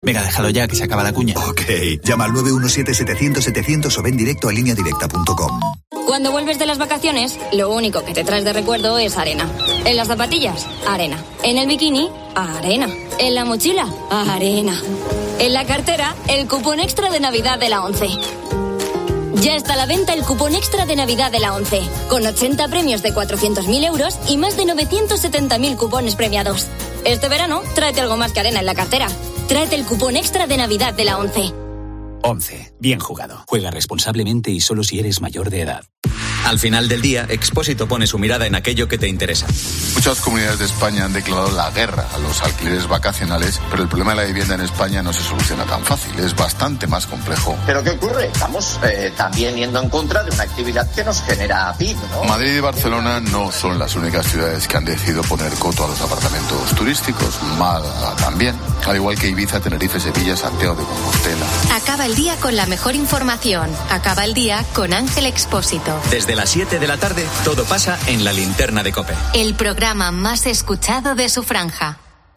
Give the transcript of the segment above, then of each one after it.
Venga, déjalo ya, que se acaba la cuña. Ok, llama al 917-700-700 o ven directo a lineadirecta.com. Cuando vuelves de las vacaciones, lo único que te traes de recuerdo es arena. En las zapatillas, arena. En el bikini, arena. En la mochila, arena. En la cartera, el cupón extra de Navidad de la ONCE. Ya está a la venta el cupón extra de Navidad de la ONCE, con 80 premios de 400.000 euros y más de 970.000 cupones premiados. Este verano, tráete algo más que arena en la cartera. Tráete el cupón extra de Navidad de la ONCE. ONCE. Bien jugado. Juega responsablemente y solo si eres mayor de edad. Al final del día, Expósito pone su mirada en aquello que te interesa. Muchas comunidades de España han declarado la guerra a los alquileres vacacionales, pero el problema de la vivienda en España no se soluciona tan fácil, es bastante más complejo. ¿Pero qué ocurre? Estamos también yendo en contra de una actividad que nos genera PIB, ¿no? Madrid y Barcelona no son las únicas ciudades que han decidido poner coto a los apartamentos turísticos, Málaga también, al igual que Ibiza, Tenerife, Sevilla, Santiago de Compostela. Acaba el día con la mejor información. Acaba el día con Ángel Expósito. Desde las 7 de la tarde, todo pasa en La Linterna de COPE. El programa más escuchado de su franja.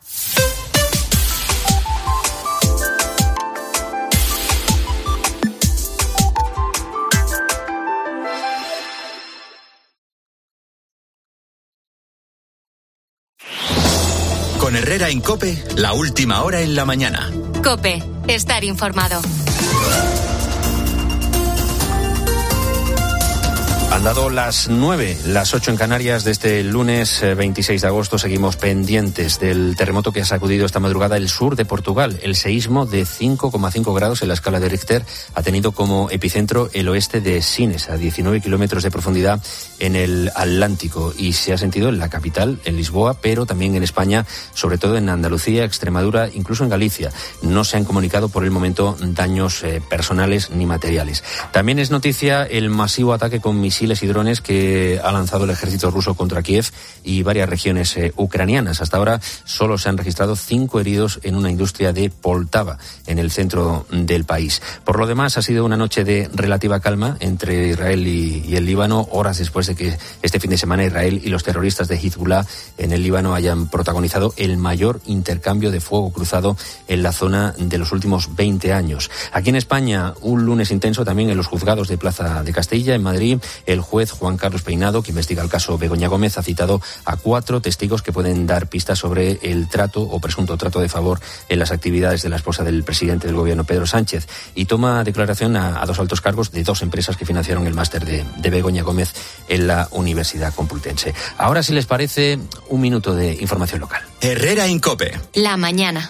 Con Herrera en COPE, la última hora en la mañana. COPE, estar informado. Han dado las 9, las 8 en Canarias de este lunes 26 de agosto. Seguimos pendientes del terremoto que ha sacudido esta madrugada el sur de Portugal. El seísmo de 5,5 grados en la escala de Richter ha tenido como epicentro el oeste de Sines, a 19 kilómetros de profundidad en el Atlántico. Y se ha sentido en la capital, en Lisboa, pero también en España, sobre todo en Andalucía, Extremadura, incluso en Galicia. No se han comunicado por el momento daños personales ni materiales. También es noticia el masivo ataque con misiles y drones que ha lanzado el ejército ruso contra Kiev y varias regiones ucranianas. Hasta ahora solo se han registrado 5 heridos en una industria de Poltava, en el centro del país. Por lo demás, ha sido una noche de relativa calma entre Israel y el Líbano, horas después de que este fin de semana Israel y los terroristas de Hezbollah en el Líbano hayan protagonizado el mayor intercambio de fuego cruzado en la zona de los últimos 20 años. Aquí en España, un lunes intenso también en los juzgados de Plaza de Castilla, en Madrid. El juez Juan Carlos Peinado, que investiga el caso Begoña Gómez, ha citado a 4 testigos que pueden dar pistas sobre el trato o presunto trato de favor en las actividades de la esposa del presidente del gobierno, Pedro Sánchez, y toma declaración a 2 altos cargos de 2 empresas que financiaron el máster de Begoña Gómez en la Universidad Complutense. Ahora, si les parece, un minuto de información local. Herrera en COPE. La mañana.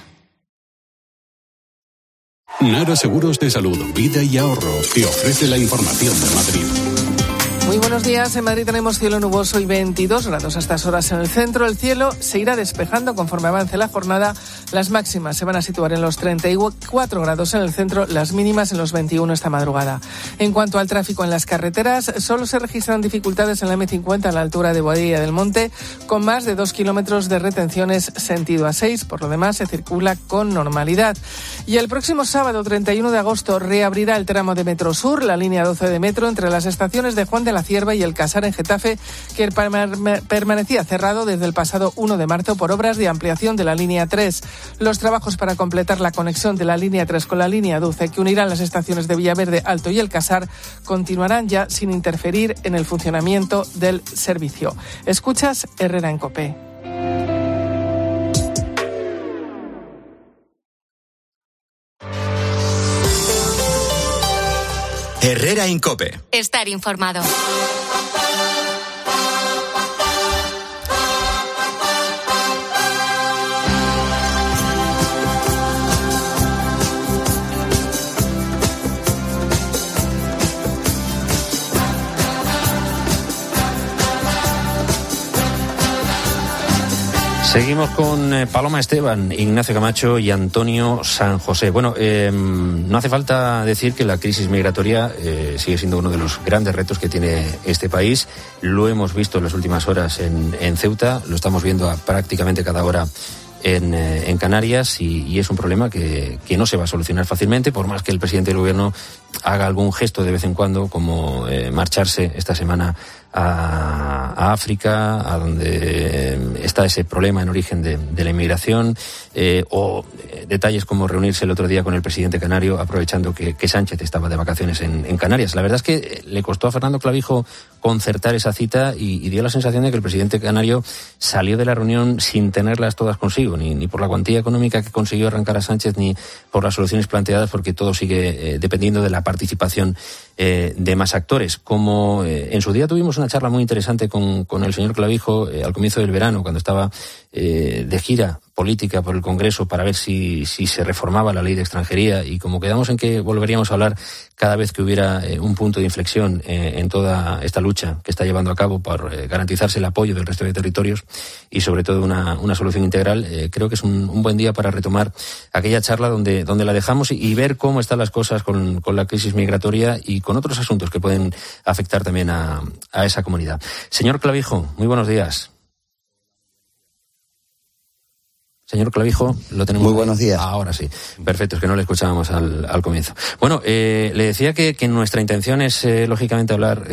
Nara Seguros de Salud, Vida y Ahorro te ofrece la información de Madrid. Muy buenos días. En Madrid tenemos cielo nuboso y 22 grados a estas horas en el centro. El cielo se irá despejando conforme avance la jornada. Las máximas se van a situar en los 34 grados en el centro, las mínimas en los 21 esta madrugada. En cuanto al tráfico en las carreteras, solo se registran dificultades en la M50 a la altura de Boadilla del Monte, con más de 2 kilómetros de retenciones sentido A6. Por lo demás, se circula con normalidad. Y el próximo sábado, 31 de agosto, reabrirá el tramo de Metro Sur, la línea 12 de metro, entre las estaciones de Juan de la Cierva y el Casar en Getafe, que permanecía cerrado desde el pasado 1 de marzo por obras de ampliación de la línea 3. Los trabajos para completar la conexión de la línea 3 con la línea 12, que unirán las estaciones de Villaverde, Alto y el Casar, continuarán ya sin interferir en el funcionamiento del servicio. Escuchas Herrera en COPE. Herrera en COPE. Estar informado. Seguimos con Paloma Esteban, Ignacio Camacho y Antonio San José. Bueno, no hace falta decir que la crisis migratoria sigue siendo uno de los grandes retos que tiene este país. Lo hemos visto en las últimas horas en Ceuta, lo estamos viendo prácticamente cada hora en Canarias y es un problema que no se va a solucionar fácilmente, por más que el presidente del gobierno haga algún gesto de vez en cuando, como marcharse esta semana a África, a donde está ese problema en origen de la inmigración, o detalles como reunirse el otro día con el presidente canario, aprovechando que Sánchez estaba de vacaciones en Canarias. La verdad es que le costó a Fernando Clavijo concertar esa cita y dio la sensación de que el presidente canario salió de la reunión sin tenerlas todas consigo, ni por la cuantía económica que consiguió arrancar a Sánchez, ni por las soluciones planteadas, porque todo sigue dependiendo de la participación de más actores. Como en su día tuvimos una charla muy interesante con el señor Clavijo al comienzo del verano, cuando estaba de gira política por el Congreso para ver si se reformaba la ley de extranjería, y como quedamos en que volveríamos a hablar cada vez que hubiera un punto de inflexión en toda esta lucha que está llevando a cabo por garantizarse el apoyo del resto de territorios y sobre todo una solución integral, creo que es un buen día para retomar aquella charla donde la dejamos y ver cómo están las cosas con la crisis migratoria y con otros asuntos que pueden afectar también a esa comunidad. Señor Clavijo, muy buenos días. Señor Clavijo, lo tenemos. Muy buenos días. Ahora sí. Perfecto, es que no le escuchábamos al comienzo. Bueno, le decía que nuestra intención es, lógicamente, hablar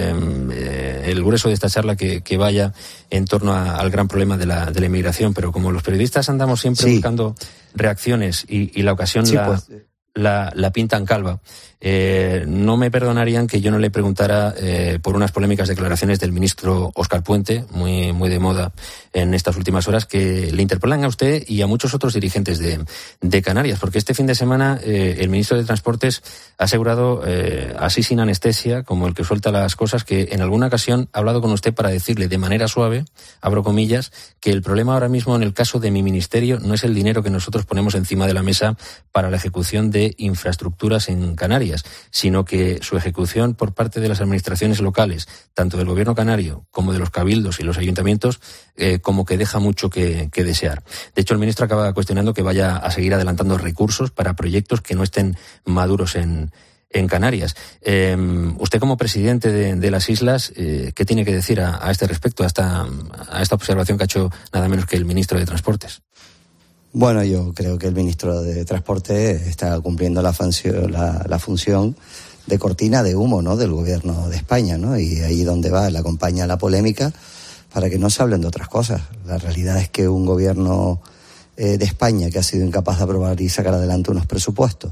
el grueso de esta charla que vaya en torno al gran problema de la inmigración, pero como los periodistas andamos siempre buscando reacciones y la ocasión la pintan calva, no me perdonarían que yo no le preguntara por unas polémicas declaraciones del ministro Óscar Puente, muy de moda en estas últimas horas, que le interpelan a usted y a muchos otros dirigentes de Canarias, porque este fin de semana el ministro de Transportes ha asegurado, así sin anestesia, como el que suelta las cosas, que en alguna ocasión ha hablado con usted para decirle de manera suave, abro comillas, que el problema ahora mismo en el caso de mi ministerio no es el dinero que nosotros ponemos encima de la mesa para la ejecución de infraestructuras en Canarias, sino que su ejecución por parte de las administraciones locales, tanto del gobierno canario como de los cabildos y los ayuntamientos, como que deja mucho que desear. De hecho, el ministro acaba cuestionando que vaya a seguir adelantando recursos para proyectos que no estén maduros en Canarias. Usted, como presidente de las islas, ¿qué tiene que decir a este respecto, a esta observación que ha hecho nada menos que el ministro de Transportes? Bueno, yo creo que el ministro de Transporte está cumpliendo la función de cortina de humo, ¿no?, del gobierno de España, ¿no? Y ahí donde va, le acompaña la polémica para que no se hablen de otras cosas. La realidad es que un gobierno de España que ha sido incapaz de aprobar y sacar adelante unos presupuestos,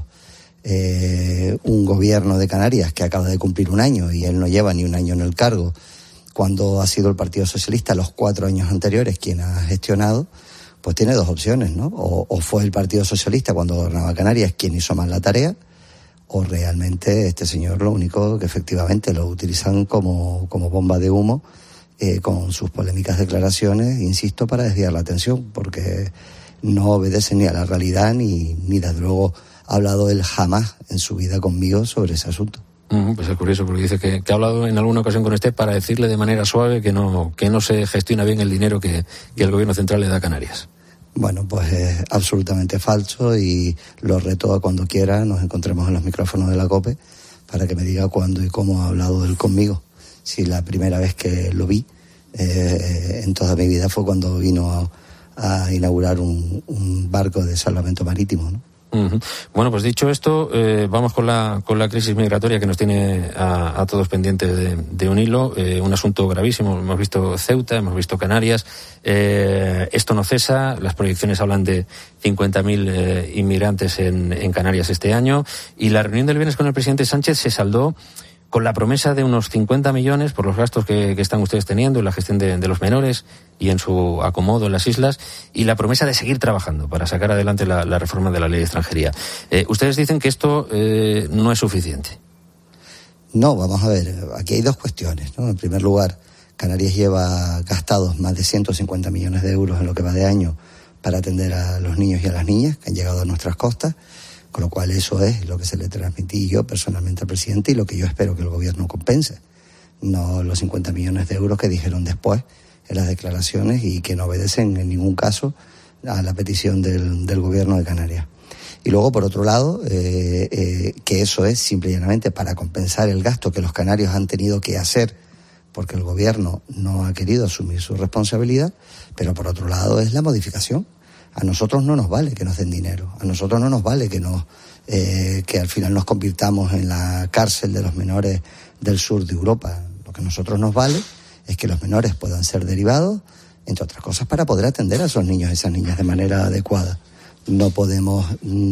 un gobierno de Canarias que acaba de cumplir un año y él no lleva ni un año en el cargo, cuando ha sido el Partido Socialista los 4 años anteriores quien ha gestionado, pues tiene dos opciones, ¿no? O fue el Partido Socialista cuando gobernaba Canarias quien hizo mal la tarea, o realmente este señor lo único que efectivamente lo utilizan como bomba de humo, con sus polémicas declaraciones, insisto, para desviar la atención, porque no obedece ni a la realidad ni desde luego ha hablado él jamás en su vida conmigo sobre ese asunto. Pues es curioso, porque dice que ha hablado en alguna ocasión con usted para decirle de manera suave que no se gestiona bien el dinero que el gobierno central le da a Canarias. Bueno, pues es absolutamente falso y lo reto a cuando quiera nos encontremos en los micrófonos de la COPE para que me diga cuándo y cómo ha hablado él conmigo. Si la primera vez que lo vi en toda mi vida fue cuando vino a inaugurar un barco de salvamento marítimo, ¿no? Bueno, pues dicho esto, vamos con la crisis migratoria que nos tiene a todos pendientes de un hilo, un asunto gravísimo. Hemos visto Ceuta, hemos visto Canarias, esto no cesa, las proyecciones hablan de 50.000 inmigrantes en Canarias este año, y la reunión del viernes con el presidente Sánchez se saldó con la promesa de unos 50 millones por los gastos que están ustedes teniendo en la gestión de los menores y en su acomodo en las islas, y la promesa de seguir trabajando para sacar adelante la reforma de la ley de extranjería. Ustedes dicen que esto no es suficiente. No, vamos a ver, aquí hay dos cuestiones, ¿no? En primer lugar, Canarias lleva gastados más de 150 millones de euros en lo que va de año para atender a los niños y a las niñas que han llegado a nuestras costas, con lo cual eso es lo que se le transmití yo personalmente al presidente y lo que yo espero que el gobierno compense, no los 50 millones de euros que dijeron después en las declaraciones y que no obedecen en ningún caso a la petición del gobierno de Canarias. Y luego, por otro lado, que eso es simple y llanamente para compensar el gasto que los canarios han tenido que hacer porque el gobierno no ha querido asumir su responsabilidad, pero por otro lado es la modificación. A nosotros no nos vale que nos den dinero, a nosotros no nos vale que al final nos convirtamos en la cárcel de los menores del sur de Europa. Lo Lo que a nosotros nos vale es que los menores puedan ser derivados, entre otras cosas, para poder atender a esos niños y esas niñas de manera adecuada. No podemos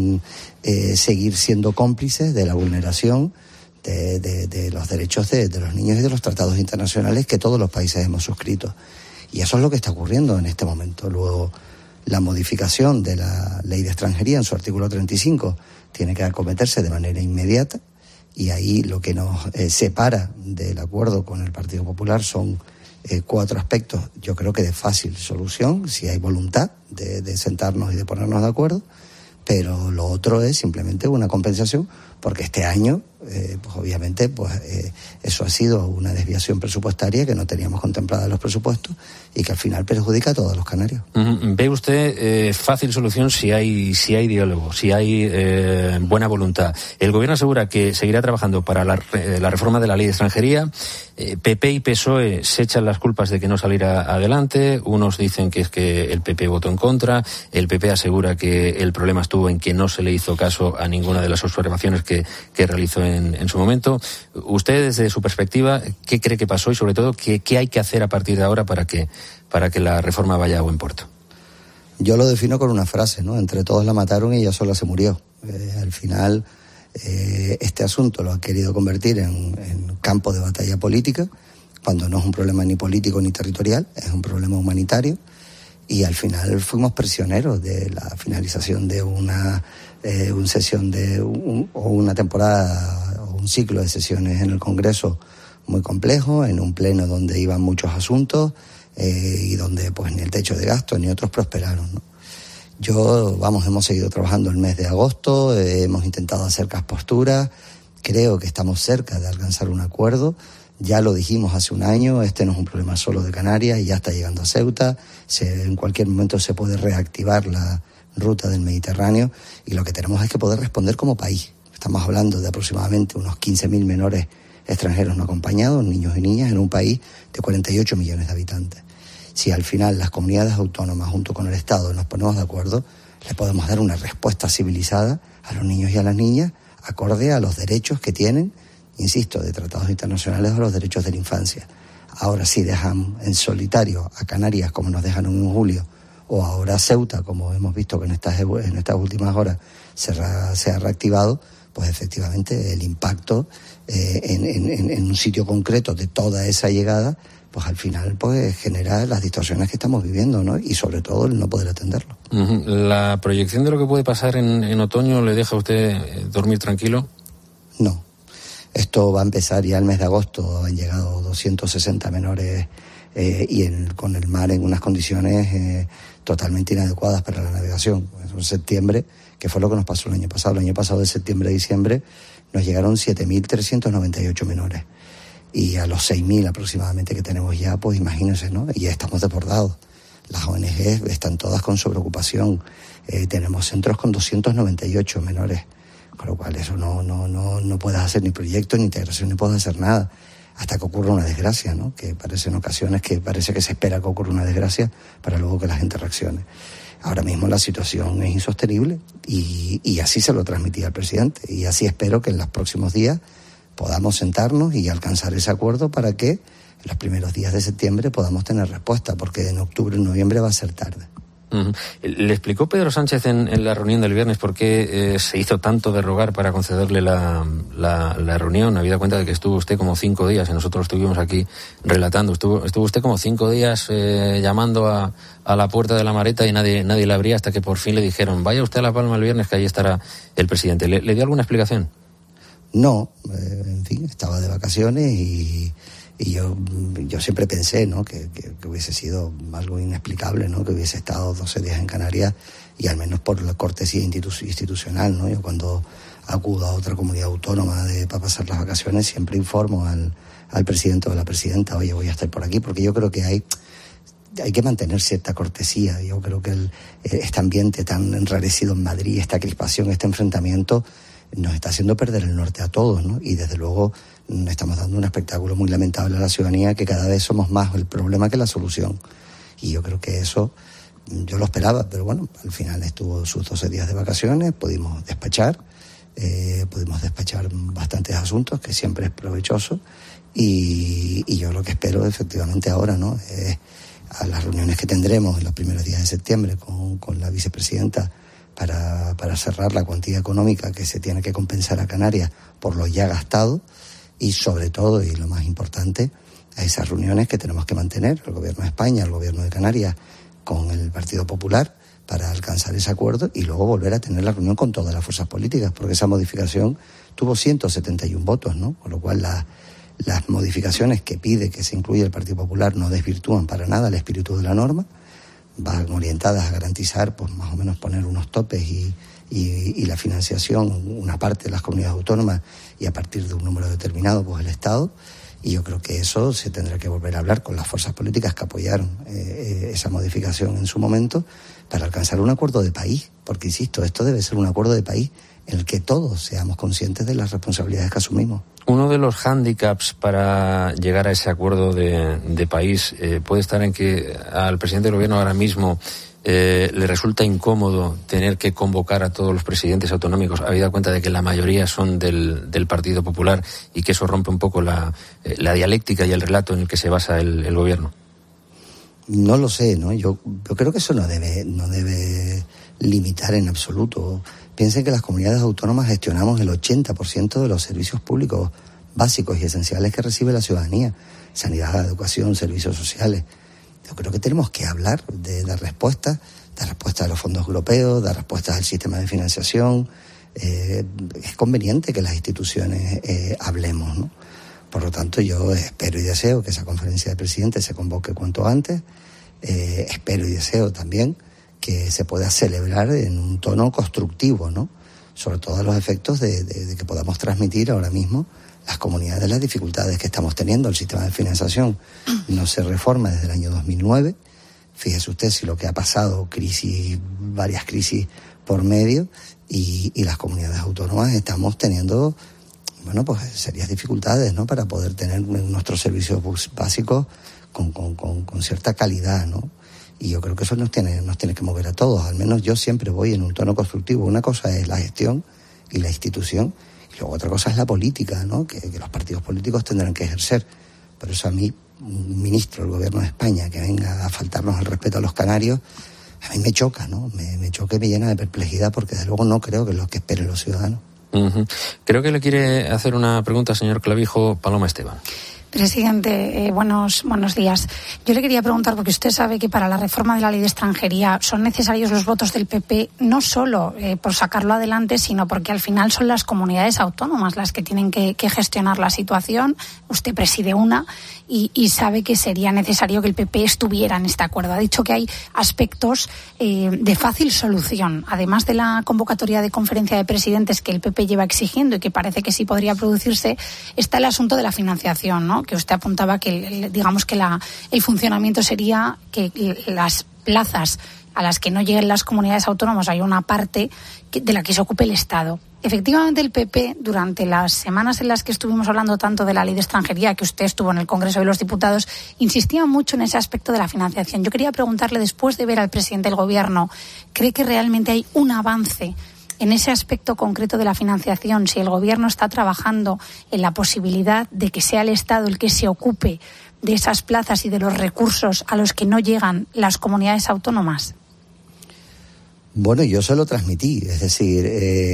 seguir siendo cómplices de la vulneración de los derechos de los niños y de los tratados internacionales que todos los países hemos suscrito. Y eso es lo que está ocurriendo en este momento. Luego, la modificación de la Ley de Extranjería en su artículo 35 tiene que acometerse de manera inmediata, y ahí lo que nos separa del acuerdo con el Partido Popular son 4 aspectos, yo creo que de fácil solución, si hay voluntad de sentarnos y de ponernos de acuerdo, pero lo otro es simplemente una compensación, porque este año, pues obviamente, eso ha sido una desviación presupuestaria que no teníamos contemplada en los presupuestos y que al final perjudica a todos los canarios. ¿Ve usted fácil solución si hay diálogo, si hay buena voluntad? El gobierno asegura que seguirá trabajando para la reforma de la ley de extranjería. PP y PSOE se echan las culpas de que no saliera adelante. Unos dicen que es que el PP votó en contra. El PP asegura que el problema estuvo en que no se le hizo caso a ninguna de las observaciones que realizó en su momento. Usted, desde su perspectiva, ¿qué cree que pasó y, sobre todo, qué hay que hacer a partir de ahora para que la reforma vaya a buen puerto? Yo lo defino con una frase, ¿no? Entre todos la mataron y ella sola se murió. Al final, este asunto lo ha querido convertir en campo de batalla política, cuando no es un problema ni político ni territorial, es un problema humanitario. Y al final fuimos prisioneros de la finalización de una sesión o una temporada o un ciclo de sesiones en el Congreso muy complejo, en un pleno donde iban muchos asuntos y donde pues ni el techo de gasto ni otros prosperaron, ¿no? Hemos seguido trabajando el mes de agosto, hemos intentado acercar posturas, creo que estamos cerca de alcanzar un acuerdo. Ya lo dijimos hace un año, este no es un problema solo de Canarias y ya está llegando a Ceuta. En cualquier momento se puede reactivar la ruta del Mediterráneo y lo que tenemos es que poder responder como país. Estamos hablando de aproximadamente unos 15.000 menores extranjeros no acompañados, niños y niñas, en un país de 48 millones de habitantes. Si al final las comunidades autónomas junto con el Estado nos ponemos de acuerdo, le podemos dar una respuesta civilizada a los niños y a las niñas acorde a los derechos que tienen, insisto, de tratados internacionales, a los derechos de la infancia. Ahora sí dejan en solitario a Canarias, como nos dejaron en julio, o ahora Ceuta, como hemos visto que en estas últimas horas se ha reactivado, pues efectivamente el impacto en un sitio concreto de toda esa llegada, pues al final pues genera las distorsiones que estamos viviendo, ¿no? Y sobre todo el no poder atenderlo. ¿La proyección de lo que puede pasar en otoño le deja a usted dormir tranquilo? No. Esto va a empezar ya el mes de agosto. Han llegado 260 menores con el mar en unas condiciones totalmente inadecuadas para la navegación. En septiembre, que fue lo que nos pasó el año pasado. El año pasado, de septiembre a diciembre, nos llegaron 7.398 menores. Y a los 6.000 aproximadamente que tenemos ya, pues imagínense, ¿no? Y ya estamos desbordados. Las ONG están todas con sobreocupación. Tenemos centros con 298 menores. Con lo cual eso no puedes hacer ni proyectos, ni integración, ni puedes hacer nada hasta que ocurra una desgracia, ¿no? Que parece en ocasiones que parece que se espera que ocurra una desgracia para luego que la gente reaccione. Ahora mismo la situación es insostenible y así se lo transmití al presidente, y así espero que en los próximos días podamos sentarnos y alcanzar ese acuerdo para que en los primeros días de septiembre podamos tener respuesta, porque en octubre y noviembre va a ser tarde. ¿Le explicó Pedro Sánchez en la reunión del viernes por qué se hizo tanto de rogar para concederle la reunión? Habida cuenta de que estuvo usted como 5 días y nosotros estuvimos aquí relatando. Estuvo usted como 5 días llamando a la puerta de la Mareta y nadie la abría, hasta que por fin le dijeron: vaya usted a La Palma el viernes, que ahí estará el presidente. ¿Le dio alguna explicación? No, en fin, estaba de vacaciones y yo siempre pensé, ¿no?, que hubiese sido algo inexplicable, ¿no?, que hubiese estado 12 días en Canarias, y al menos por la cortesía institucional, ¿no? Yo cuando acudo a otra comunidad autónoma para pasar las vacaciones siempre informo al presidente o a la presidenta: oye, voy a estar por aquí, porque yo creo que hay que mantener cierta cortesía. Yo creo que este ambiente tan enrarecido en Madrid, esta crispación, este enfrentamiento, nos está haciendo perder el norte a todos, ¿no? Y desde luego estamos dando un espectáculo muy lamentable a la ciudadanía, que cada vez somos más el problema que la solución. Y yo creo que eso yo lo esperaba, pero bueno, al final estuvo sus 12 días de vacaciones, pudimos despachar bastantes asuntos, que siempre es provechoso, y yo lo que espero efectivamente ahora, ¿no?, es a las reuniones que tendremos en los primeros días de septiembre con la vicepresidenta para cerrar la cuantía económica que se tiene que compensar a Canarias por lo ya gastado, y sobre todo, y lo más importante, a esas reuniones que tenemos que mantener el Gobierno de España, el Gobierno de Canarias, con el Partido Popular, para alcanzar ese acuerdo y luego volver a tener la reunión con todas las fuerzas políticas, porque esa modificación tuvo 171 votos, ¿no? Con lo cual las modificaciones que pide que se incluya el Partido Popular no desvirtúan para nada el espíritu de la norma, van orientadas a garantizar, pues más o menos poner unos topes y la financiación, una parte de las comunidades autónomas y a partir de un número determinado, pues el Estado. Y yo creo que eso se tendrá que volver a hablar con las fuerzas políticas que apoyaron esa modificación en su momento para alcanzar un acuerdo de país, porque insisto, esto debe ser un acuerdo de país en el que todos seamos conscientes de las responsabilidades que asumimos. Uno de los hándicaps para llegar a ese acuerdo de país puede estar en que al presidente del gobierno ahora mismo le resulta incómodo tener que convocar a todos los presidentes autonómicos, habida cuenta de que la mayoría son del Partido Popular, y que eso rompe un poco la dialéctica y el relato en el que se basa el gobierno. No lo sé, ¿no? Yo creo que eso no debe limitar en absoluto. Piensen que las comunidades autónomas gestionamos el 80% de los servicios públicos básicos y esenciales que recibe la ciudadanía: sanidad, educación, servicios sociales. Yo creo que tenemos que hablar de dar respuestas a los fondos europeos, dar respuestas al sistema de financiación. Es conveniente que las instituciones hablemos, ¿no? Por lo tanto, yo espero y deseo que esa conferencia de presidentes se convoque cuanto antes. Espero y deseo también que se pueda celebrar en un tono constructivo, ¿no? Sobre todo a los efectos de que podamos transmitir ahora mismo las comunidades las dificultades que estamos teniendo. El sistema de financiación no se reforma desde el año 2009. Fíjese usted si lo que ha pasado, varias crisis por medio, y las comunidades autónomas estamos teniendo, bueno, pues serias dificultades, ¿no?, para poder tener nuestros servicios básicos con cierta calidad, ¿no? Y yo creo que eso nos tiene que mover a todos. Al menos yo siempre voy en un tono constructivo. Una cosa es la gestión y la institución, y luego otra cosa es la política, ¿no?, que los partidos políticos tendrán que ejercer. Por eso a mí, un ministro del Gobierno de España que venga a faltarnos el respeto a los canarios, a mí me choca, ¿no? Me choca y me llena de perplejidad, porque desde luego no creo que es lo que esperen los ciudadanos. Uh-huh. Creo que le quiere hacer una pregunta, señor Clavijo, Paloma Esteban. Presidente, buenos días. Yo le quería preguntar, porque usted sabe que para la reforma de la ley de extranjería son necesarios los votos del PP, no solo por sacarlo adelante, sino porque al final son las comunidades autónomas las que tienen que gestionar la situación. Usted preside una y sabe que sería necesario que el PP estuviera en este acuerdo. Ha dicho que hay aspectos de fácil solución, además de la convocatoria de conferencia de presidentes que el PP lleva exigiendo y que parece que sí podría producirse. Está el asunto de la financiación, ¿no?, que usted apuntaba que, digamos, que el funcionamiento sería que las plazas a las que no lleguen las comunidades autónomas hay una parte de la que se ocupe el Estado. Efectivamente, el PP, durante las semanas en las que estuvimos hablando tanto de la ley de extranjería, que usted estuvo en el Congreso de los Diputados, insistía mucho en ese aspecto de la financiación. Yo quería preguntarle, después de ver al presidente del Gobierno, ¿cree que realmente hay un avance en ese aspecto concreto de la financiación? Si el Gobierno está trabajando en la posibilidad de que sea el Estado el que se ocupe de esas plazas y de los recursos a los que no llegan las comunidades autónomas. Bueno, yo se lo transmití, es decir,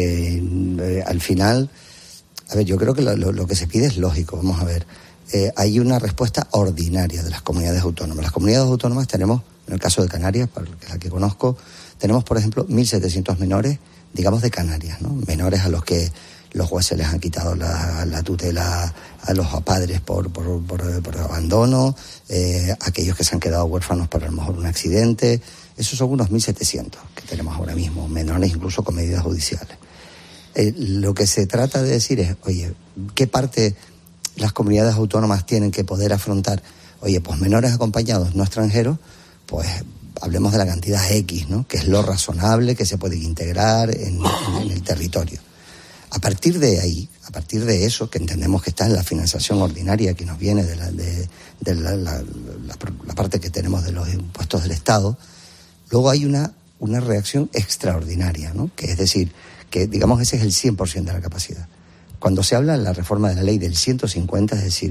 al final, a ver, yo creo que lo que se pide es lógico. Vamos a ver, hay una respuesta ordinaria de las comunidades autónomas. Las comunidades autónomas tenemos, en el caso de Canarias, para la que conozco, tenemos, por ejemplo, 1.700 menores, digamos, de Canarias, ¿no? Menores a los que los jueces les han quitado la tutela a los padres por abandono, aquellos que se han quedado huérfanos por a lo mejor un accidente. Esos son unos 1.700 que tenemos ahora mismo, menores incluso con medidas judiciales. Lo que se trata de decir es, oye, ¿qué parte las comunidades autónomas tienen que poder afrontar? Oye, pues menores acompañados no extranjeros, pues hablemos de la cantidad X, ¿no?, que es lo razonable que se puede integrar en el territorio. A partir de ahí, a partir de eso, que entendemos que está en la financiación ordinaria que nos viene de la parte que tenemos de los impuestos del Estado, luego hay una reacción extraordinaria, ¿no?, que es decir, que digamos ese es el 100% de la capacidad. Cuando se habla en la reforma de la ley del 150, es decir,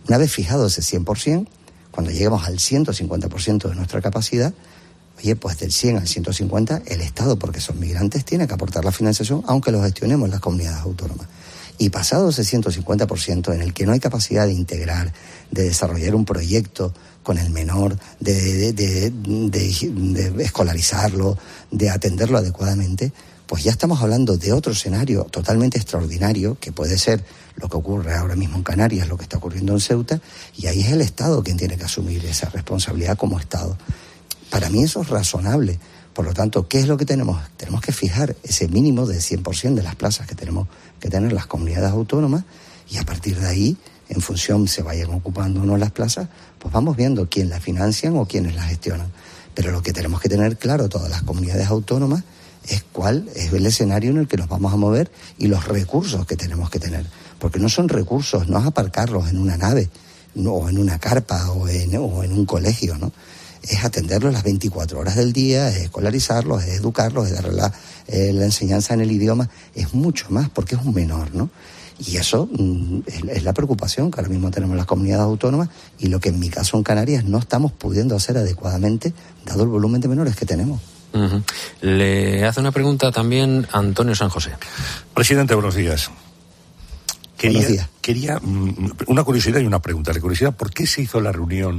Una vez fijado ese 100%, cuando lleguemos al 150% de nuestra capacidad, oye, pues del 100 al 150, el Estado, porque son migrantes, tiene que aportar la financiación, aunque lo gestionemos las comunidades autónomas. Y pasado ese 150% en el que no hay capacidad de integrar, de desarrollar un proyecto con el menor, de escolarizarlo, de atenderlo adecuadamente, pues ya estamos hablando de otro escenario totalmente extraordinario, que puede ser lo que ocurre ahora mismo en Canarias, lo que está ocurriendo en Ceuta, y ahí es el Estado quien tiene que asumir esa responsabilidad como Estado. Para mí eso es razonable. Por lo tanto, ¿qué es lo que tenemos? Tenemos que fijar ese mínimo del 100% de las plazas que tenemos que tener las comunidades autónomas, y a partir de ahí, en función se vayan ocupando o no las plazas, pues vamos viendo quién las financian o quiénes las gestionan. Pero lo que tenemos que tener claro todas las comunidades autónomas es cuál es el escenario en el que nos vamos a mover y los recursos que tenemos que tener. Porque no son recursos, no es aparcarlos en una nave, no, o en una carpa o en un colegio, ¿no? Es atenderlos las 24 horas del día, es escolarizarlos, es educarlos, es darles la enseñanza en el idioma, es mucho más porque es un menor, ¿no? Y eso es la preocupación que ahora mismo tenemos las comunidades autónomas, y lo que en mi caso en Canarias no estamos pudiendo hacer adecuadamente, dado el volumen de menores que tenemos. Uh-huh. Le hace una pregunta también Antonio San José. Presidente, buenos días. Buenos días. Quería una curiosidad y una pregunta. La curiosidad, ¿por qué se hizo la reunión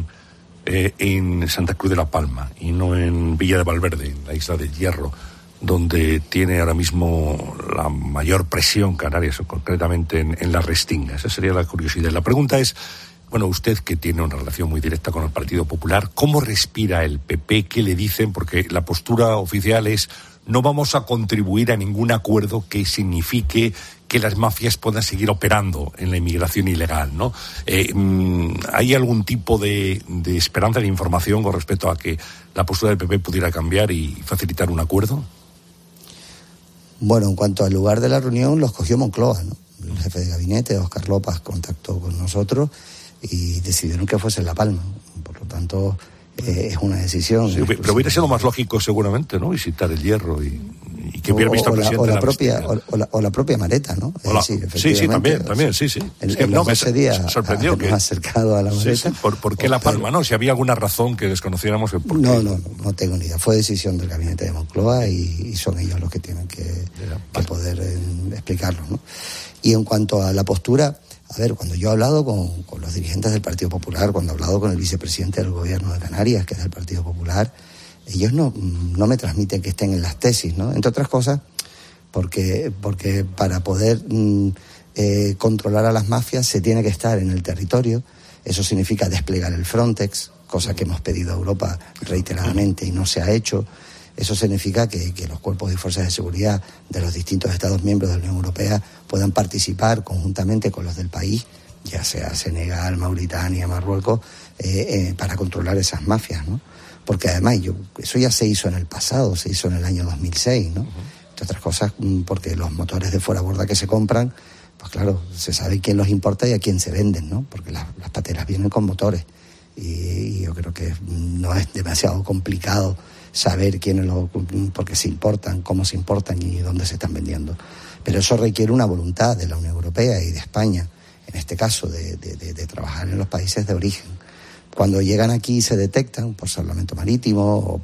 en Santa Cruz de la Palma y no en Villa de Valverde, en la isla del Hierro, donde tiene ahora mismo la mayor presión Canarias, o concretamente en la Restinga? Esa sería la curiosidad. La pregunta es, bueno, usted que tiene una relación muy directa con el Partido Popular, ¿cómo respira el PP? ¿Qué le dicen? Porque la postura oficial es: no vamos a contribuir a ningún acuerdo que signifique que las mafias puedan seguir operando en la inmigración ilegal, ¿no? ¿Hay algún tipo de esperanza, de información con respecto a que la postura del PP pudiera cambiar y facilitar un acuerdo? Bueno, en cuanto al lugar de la reunión, lo escogió Moncloa, ¿no? El jefe de gabinete, Óscar Lopas, contactó con nosotros y decidieron que fuese en La Palma. Por lo tanto, es una decisión. Sí, pero hubiera sido más lógico, seguramente, ¿no? Visitar el Hierro y que hubiera visto al presidente la propia Mareta, ¿no? Sí, también, sí. Ese día sorprendió que acercado a la Mareta. Sí. ¿Por qué La Palma, no? Si había alguna razón que desconociéramos el porqué. No tengo ni idea. Fue decisión del gabinete de Moncloa y son ellos los que tienen que poder explicarlo, ¿no? Y en cuanto a la postura, a ver, cuando yo he hablado con los dirigentes del Partido Popular, cuando he hablado con el vicepresidente del Gobierno de Canarias, que es del Partido Popular, ellos no me transmiten que estén en las tesis, ¿no? Entre otras cosas, porque para poder controlar a las mafias se tiene que estar en el territorio. Eso significa desplegar el Frontex, cosa que hemos pedido a Europa reiteradamente y no se ha hecho. Eso significa que los cuerpos y fuerzas de seguridad de los distintos Estados miembros de la Unión Europea puedan participar conjuntamente con los del país, ya sea Senegal, Mauritania, Marruecos, para controlar esas mafias, ¿no? Porque además eso ya se hizo en el pasado, se hizo en el año 2006, ¿no? Entre otras cosas, porque los motores de fuera borda que se compran, pues claro, se sabe quién los importa y a quién se venden, ¿no? Porque las pateras vienen con motores. Y yo creo que no es demasiado complicado saber quiénes porque se importan, cómo se importan y dónde se están vendiendo. Pero eso requiere una voluntad de la Unión Europea y de España, en este caso, de trabajar en los países de origen. Cuando llegan aquí y se detectan por salvamento marítimo o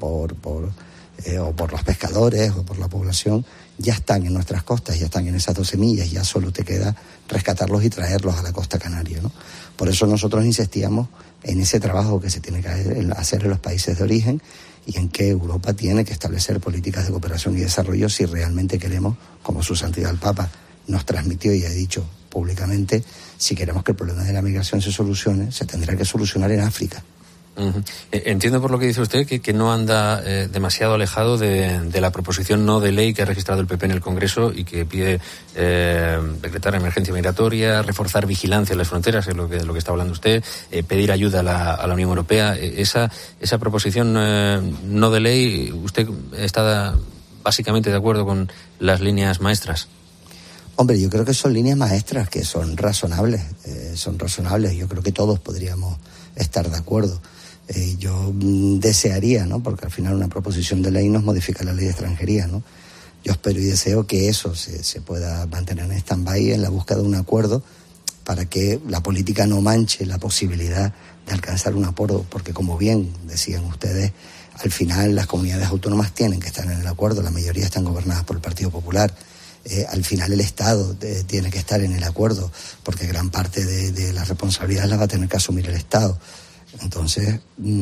por los pescadores o por la población, ya están en nuestras costas, ya están en esas 12 millas, ya solo te queda rescatarlos y traerlos a la costa canaria, ¿no? Por eso nosotros insistíamos en ese trabajo que se tiene que hacer en los países de origen y en que Europa tiene que establecer políticas de cooperación y desarrollo si realmente queremos, como su santidad el Papa nos transmitió y ha dicho públicamente, si queremos que el problema de la migración se solucione, se tendrá que solucionar en África. Uh-huh. Entiendo por lo que dice usted que no anda demasiado alejado de la proposición no de ley que ha registrado el PP en el Congreso y que pide decretar emergencia migratoria, reforzar vigilancia en las fronteras, es lo que está hablando usted, pedir ayuda a la Unión Europea. Esa proposición no de ley, ¿usted está básicamente de acuerdo con las líneas maestras? Hombre, yo creo que son líneas maestras que son razonables. Yo creo que todos podríamos estar de acuerdo. Yo desearía, ¿no? Porque al final una proposición de ley no es modificar la ley de extranjería, ¿no? Yo espero y deseo que eso se pueda mantener en stand-by en la búsqueda de un acuerdo para que la política no manche la posibilidad de alcanzar un acuerdo, porque como bien decían ustedes, al final las comunidades autónomas tienen que estar en el acuerdo, la mayoría están gobernadas por el Partido Popular. Al final el Estado tiene que estar en el acuerdo, porque gran parte de la responsabilidad la va a tener que asumir el Estado. Entonces,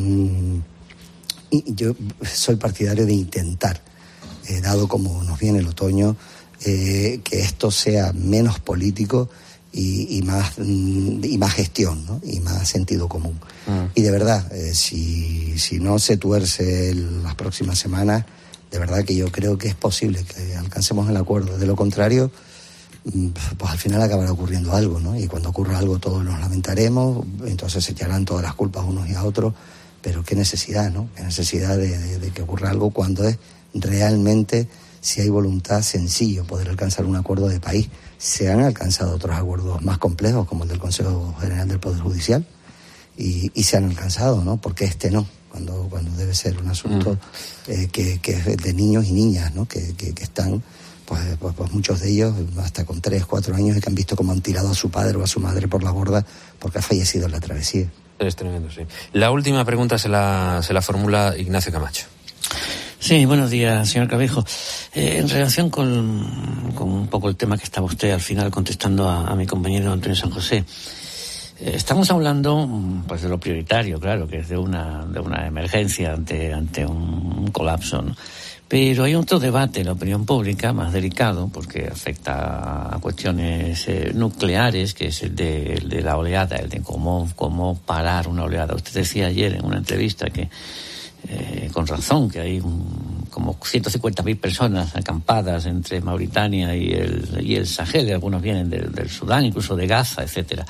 yo soy partidario de intentar, dado como nos viene el otoño, que esto sea menos político y más gestión, ¿no? Y más sentido común. Y de verdad, si no se tuerce las próximas semanas, de verdad que yo creo que es posible que alcancemos el acuerdo. De lo contrario, pues al final acabará ocurriendo algo, ¿no? Y cuando ocurra algo todos nos lamentaremos, entonces se echarán todas las culpas unos y a otros, pero qué necesidad, ¿no? Qué necesidad de que ocurra algo cuando es realmente, si hay voluntad, sencillo poder alcanzar un acuerdo de país. Se han alcanzado otros acuerdos más complejos, como el del Consejo General del Poder Judicial, y se han alcanzado, ¿no? Porque no, cuando debe ser un asunto que es de niños y niñas, ¿no? Que están, pues muchos de ellos hasta con 3, 4 años, y que han visto cómo han tirado a su padre o a su madre por la borda porque ha fallecido en la travesía. Es tremendo, sí. La última pregunta se la formula Ignacio Camacho. Sí, buenos días, señor Calvijo. En relación con un poco el tema que estaba usted al final contestando a mi compañero Antonio San José, estamos hablando pues de lo prioritario, claro, que es de una emergencia ante un colapso, ¿no? Pero hay otro debate en la opinión pública más delicado, porque afecta a cuestiones nucleares, que es el de la oleada, el de cómo parar una oleada. Usted decía ayer en una entrevista que con razón, que hay como 150.000 personas acampadas entre Mauritania y el Sahel, algunos vienen del Sudán, incluso de Gaza, etcétera.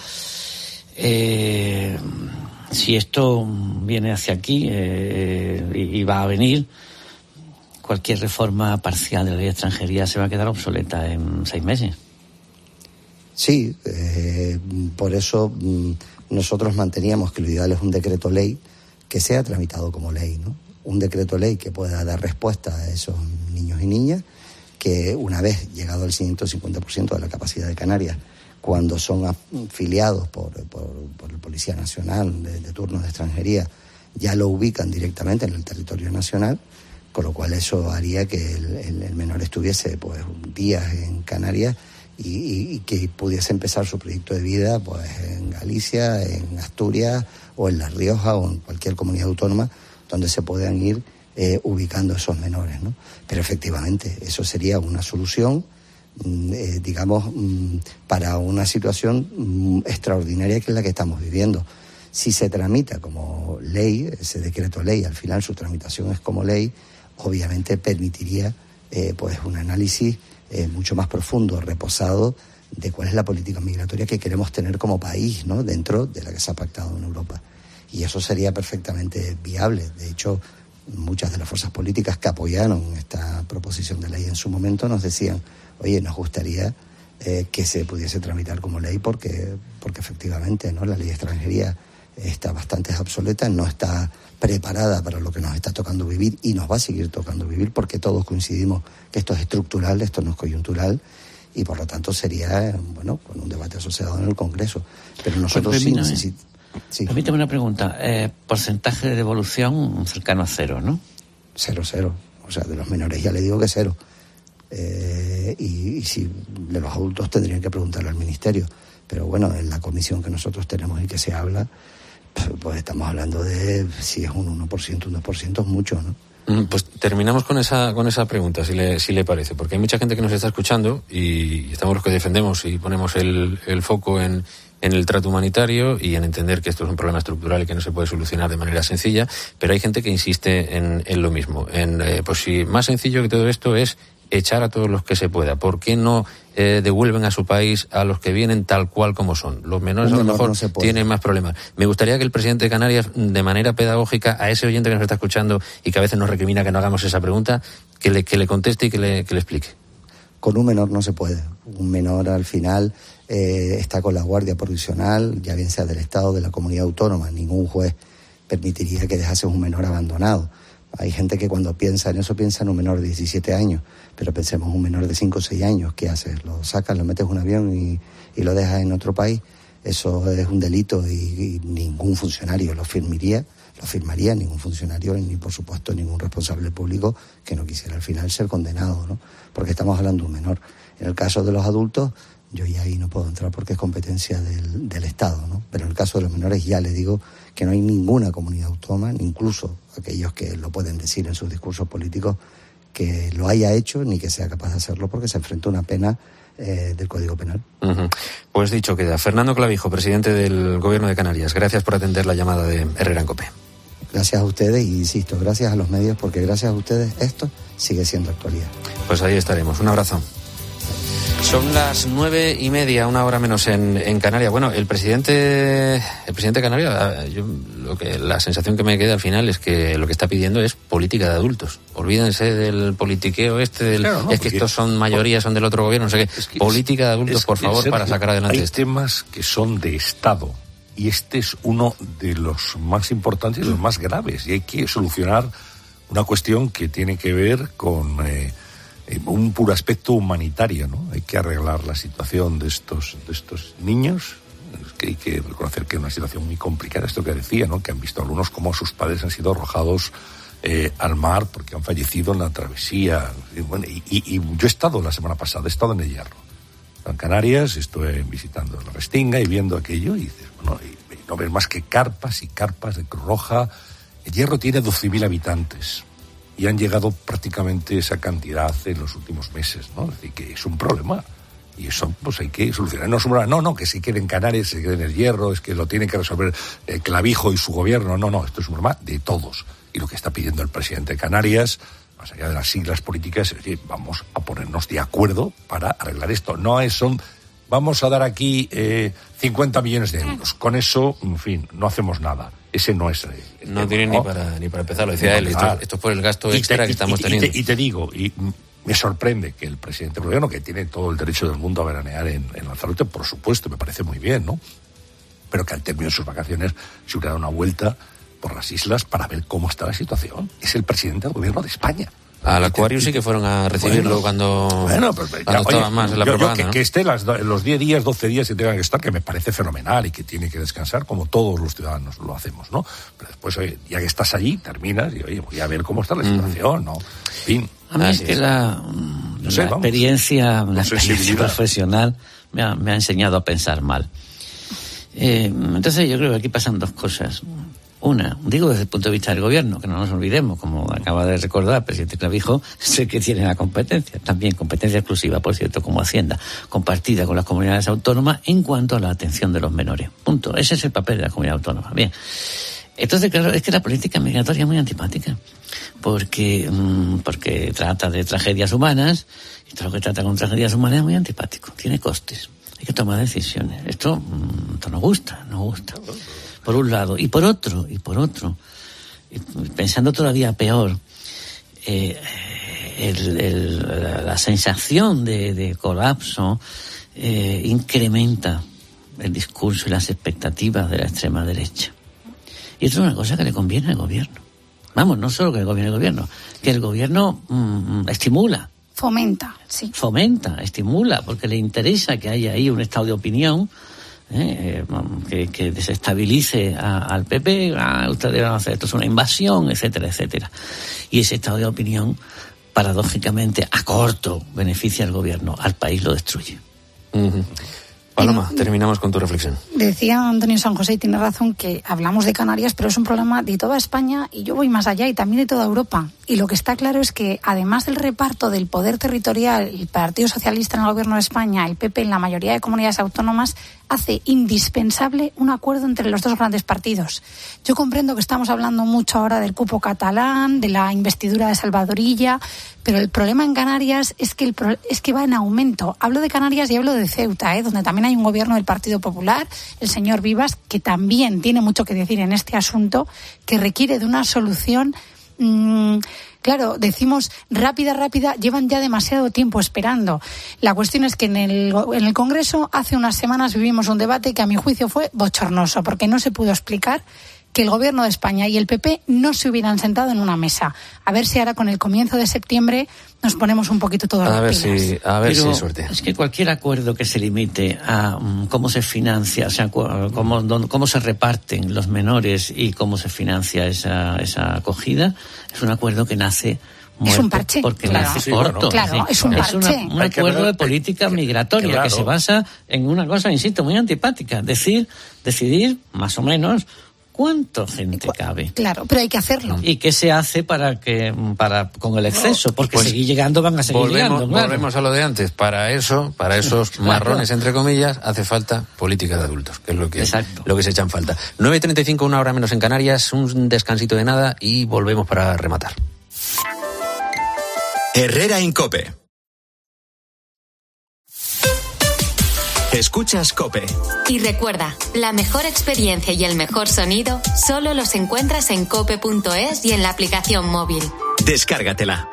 Si esto viene hacia aquí y va a venir, cualquier reforma parcial de la ley de extranjería se va a quedar obsoleta en 6 meses. Sí, por eso nosotros manteníamos que lo ideal es un decreto ley que sea tramitado como ley, ¿no? Un decreto ley que pueda dar respuesta a esos niños y niñas, que una vez llegado al 150% de la capacidad de Canarias, cuando son afiliados por el Policía Nacional de turno de extranjería, ya lo ubican directamente en el territorio nacional, con lo cual eso haría que el menor estuviese pues días en Canarias y que pudiese empezar su proyecto de vida pues en Galicia, en Asturias o en La Rioja o en cualquier comunidad autónoma donde se puedan ir ubicando esos menores, ¿no? Pero efectivamente eso sería una solución, digamos, para una situación extraordinaria que es la que estamos viviendo. Si se tramita como ley, ese decreto ley, al final su tramitación es como ley, obviamente permitiría pues un análisis mucho más profundo, reposado, de cuál es la política migratoria que queremos tener como país, ¿no? Dentro de la que se ha pactado en Europa. Y eso sería perfectamente viable. De hecho, muchas de las fuerzas políticas que apoyaron esta proposición de ley en su momento nos decían, oye, nos gustaría que se pudiese tramitar como ley porque efectivamente, ¿no? La ley de extranjería está bastante obsoleta, no está preparada para lo que nos está tocando vivir y nos va a seguir tocando vivir, porque todos coincidimos que esto es estructural, esto no es coyuntural, y por lo tanto sería, bueno, con un debate asociado en el Congreso. Pero nosotros sí necesitamos... Sí. Permítame una pregunta. Porcentaje de devolución cercano a 0, ¿no? 0. O sea, de los menores ya le digo que 0. Y si de los adultos tendrían que preguntarle al Ministerio. Pero bueno, en la comisión que nosotros tenemos y que se habla, pues estamos hablando de si es un 1%, un 2% es mucho, ¿no? Pues terminamos con esa pregunta, si le parece, porque hay mucha gente que nos está escuchando y estamos los que defendemos y ponemos el foco en el trato humanitario y en entender que esto es un problema estructural y que no se puede solucionar de manera sencilla, pero hay gente que insiste en lo mismo, pues si más sencillo que todo esto es echar a todos los que se pueda. ¿Por qué no devuelven a su país a los que vienen tal cual como son? Los menores a lo mejor no tienen más problemas. Me gustaría que el presidente de Canarias, de manera pedagógica, a ese oyente que nos está escuchando y que a veces nos recrimina que no hagamos esa pregunta, que le conteste y que le explique. Con un menor no se puede. Un menor al final está con la guardia provisional, ya bien sea del Estado o de la comunidad autónoma. Ningún juez permitiría que dejase un menor abandonado. Hay gente que cuando piensa en eso piensa en un menor de 17 años, pero pensemos en un menor de 5 o 6 años. ¿Qué haces? ¿Lo sacas, lo metes en un avión y lo dejas en otro país? Eso es un delito y ningún funcionario lo firmaría, ningún funcionario ni por supuesto ningún responsable público que no quisiera al final ser condenado, ¿no? Porque estamos hablando de un menor. En el caso de los adultos, yo ya ahí no puedo entrar porque es competencia del Estado, ¿no? Pero en el caso de los menores ya le digo que no hay ninguna comunidad autónoma, incluso aquellos que lo pueden decir en sus discursos políticos, que lo haya hecho ni que sea capaz de hacerlo porque se enfrenta a una pena del Código Penal. Uh-huh. Pues dicho queda. Fernando Clavijo, presidente del Gobierno de Canarias, gracias por atender la llamada de Herrera en COPE. Gracias a ustedes y, insisto, gracias a los medios, porque gracias a ustedes esto sigue siendo actualidad. Pues ahí estaremos. Un abrazo. Son las 9:30, una hora menos en Canarias. Bueno, el presidente de Canarias, la sensación que me queda al final es que lo que está pidiendo es política de adultos. Olvídense del politiqueo claro, no, es que estos son mayorías, son del otro gobierno, no sé qué. Política de adultos, por favor, para sacar adelante hay temas que son de Estado y este es uno de los más importantes y los más graves y hay que solucionar una cuestión que tiene que ver con un puro aspecto humanitario, ¿no? Hay que arreglar la situación de estos niños, que hay que reconocer que es una situación muy complicada, esto que decía, ¿no? Que han visto algunos como sus padres han sido arrojados al mar porque han fallecido en la travesía. Y yo he estado la semana pasada, he estado en el Hierro, en Canarias, estuve visitando la Restinga y viendo aquello y dices, bueno, y no ves más que carpas y carpas de Cruz Roja. El Hierro tiene 12.000 habitantes. Y han llegado prácticamente esa cantidad en los últimos meses, ¿no? Es decir, que es un problema. Y eso, pues hay que solucionar. No, que se quede en Canarias, se quede en el Hierro, es que lo tiene que resolver Clavijo y su gobierno. No, esto es un problema de todos. Y lo que está pidiendo el presidente de Canarias, más allá de las siglas políticas, es decir, vamos a ponernos de acuerdo para arreglar esto. Vamos a dar aquí 50 millones de euros. Con eso, en fin, no hacemos nada. Ese no es no tiene ni para empezar, lo decía él. Esto es por el gasto extra que estamos teniendo. Y te digo, y me sorprende que el presidente del gobierno, que tiene todo el derecho del mundo a veranear en Lanzarote, por supuesto, me parece muy bien, ¿no? Pero que al término de sus vacaciones se hubiera dado una vuelta por las islas para ver cómo está la situación. Es el presidente del gobierno de España. Al Aquarius sí que fueron a recibirlo cuando estaba más en la propaganda, ¿no? Que esté los 10 días, 12 días que tengan que estar, que me parece fenomenal y que tiene que descansar como todos los ciudadanos lo hacemos, ¿no? Pero después, ya que estás allí, terminas y, voy a ver cómo está la situación, ¿no? En fin. A mí es que la experiencia profesional me ha enseñado a pensar mal. Entonces yo creo que aquí pasan dos cosas. Una, digo desde el punto de vista del gobierno, que no nos olvidemos, como acaba de recordar el presidente Clavijo, es el que tiene la competencia, también competencia exclusiva, por cierto, como Hacienda, compartida con las comunidades autónomas en cuanto a la atención de los menores. Punto. Ese es el papel de la comunidad autónoma. Bien. Entonces, claro, es que la política migratoria es muy antipática, porque trata de tragedias humanas, y todo lo que trata con tragedias humanas es muy antipático, tiene costes, hay que tomar decisiones. Esto no gusta. Por un lado, y por otro, pensando todavía peor, la sensación de colapso incrementa el discurso y las expectativas de la extrema derecha. Y esto es una cosa que le conviene al gobierno. Vamos, no solo que le conviene al gobierno, que el gobierno estimula. Estimula, porque le interesa que haya ahí un estado de opinión que desestabilice al PP. Ustedes van a hacer esto, es una invasión, etcétera, etcétera. Y ese estado de opinión, paradójicamente, a corto beneficia al gobierno, al país lo destruye. Uh-huh. Paloma, terminamos con tu reflexión. Decía Antonio San José, y tiene razón, que hablamos de Canarias, pero es un problema de toda España, y yo voy más allá, y también de toda Europa. Y lo que está claro es que, además del reparto del poder territorial, el Partido Socialista en el Gobierno de España, el PP en la mayoría de comunidades autónomas, hace indispensable un acuerdo entre los dos grandes partidos. Yo comprendo que estamos hablando mucho ahora del cupo catalán, de la investidura de Salvador Illa, pero el problema en Canarias es que va en aumento. Hablo de Canarias y hablo de Ceuta, donde también hay un gobierno del Partido Popular, el señor Vivas, que también tiene mucho que decir en este asunto, que requiere de una solución. Claro, decimos rápida, llevan ya demasiado tiempo esperando. La cuestión es que en el Congreso hace unas semanas vivimos un debate que a mi juicio fue bochornoso, porque no se pudo explicar que el Gobierno de España y el PP no se hubieran sentado en una mesa. A ver si ahora con el comienzo de septiembre nos ponemos un poquito todos las pilas. A ver si hay suerte. Es que cualquier acuerdo que se limite a cómo se financia, o sea, cómo se reparten los menores y cómo se financia esa acogida, es un acuerdo que nace muerto, es un parche, porque claro. nace corto. Claro, es un parche. Es un acuerdo de política migratoria que se basa en una cosa, insisto, muy antipática. Decidir, más o menos, cuánta gente cabe. Claro, pero hay que hacerlo. ¿Y qué se hace para con el exceso? Porque seguir llegando van a seguir llegando. Claro. Volvemos a lo de antes. Para esos marrones, entre comillas, hace falta política de adultos, que es lo que se echa en falta. 9:35, 1 hora menos en Canarias, un descansito de nada y volvemos para rematar. Herrera en COPE. Escuchas COPE. Y recuerda, la mejor experiencia y el mejor sonido solo los encuentras en cope.es y en la aplicación móvil. Descárgatela.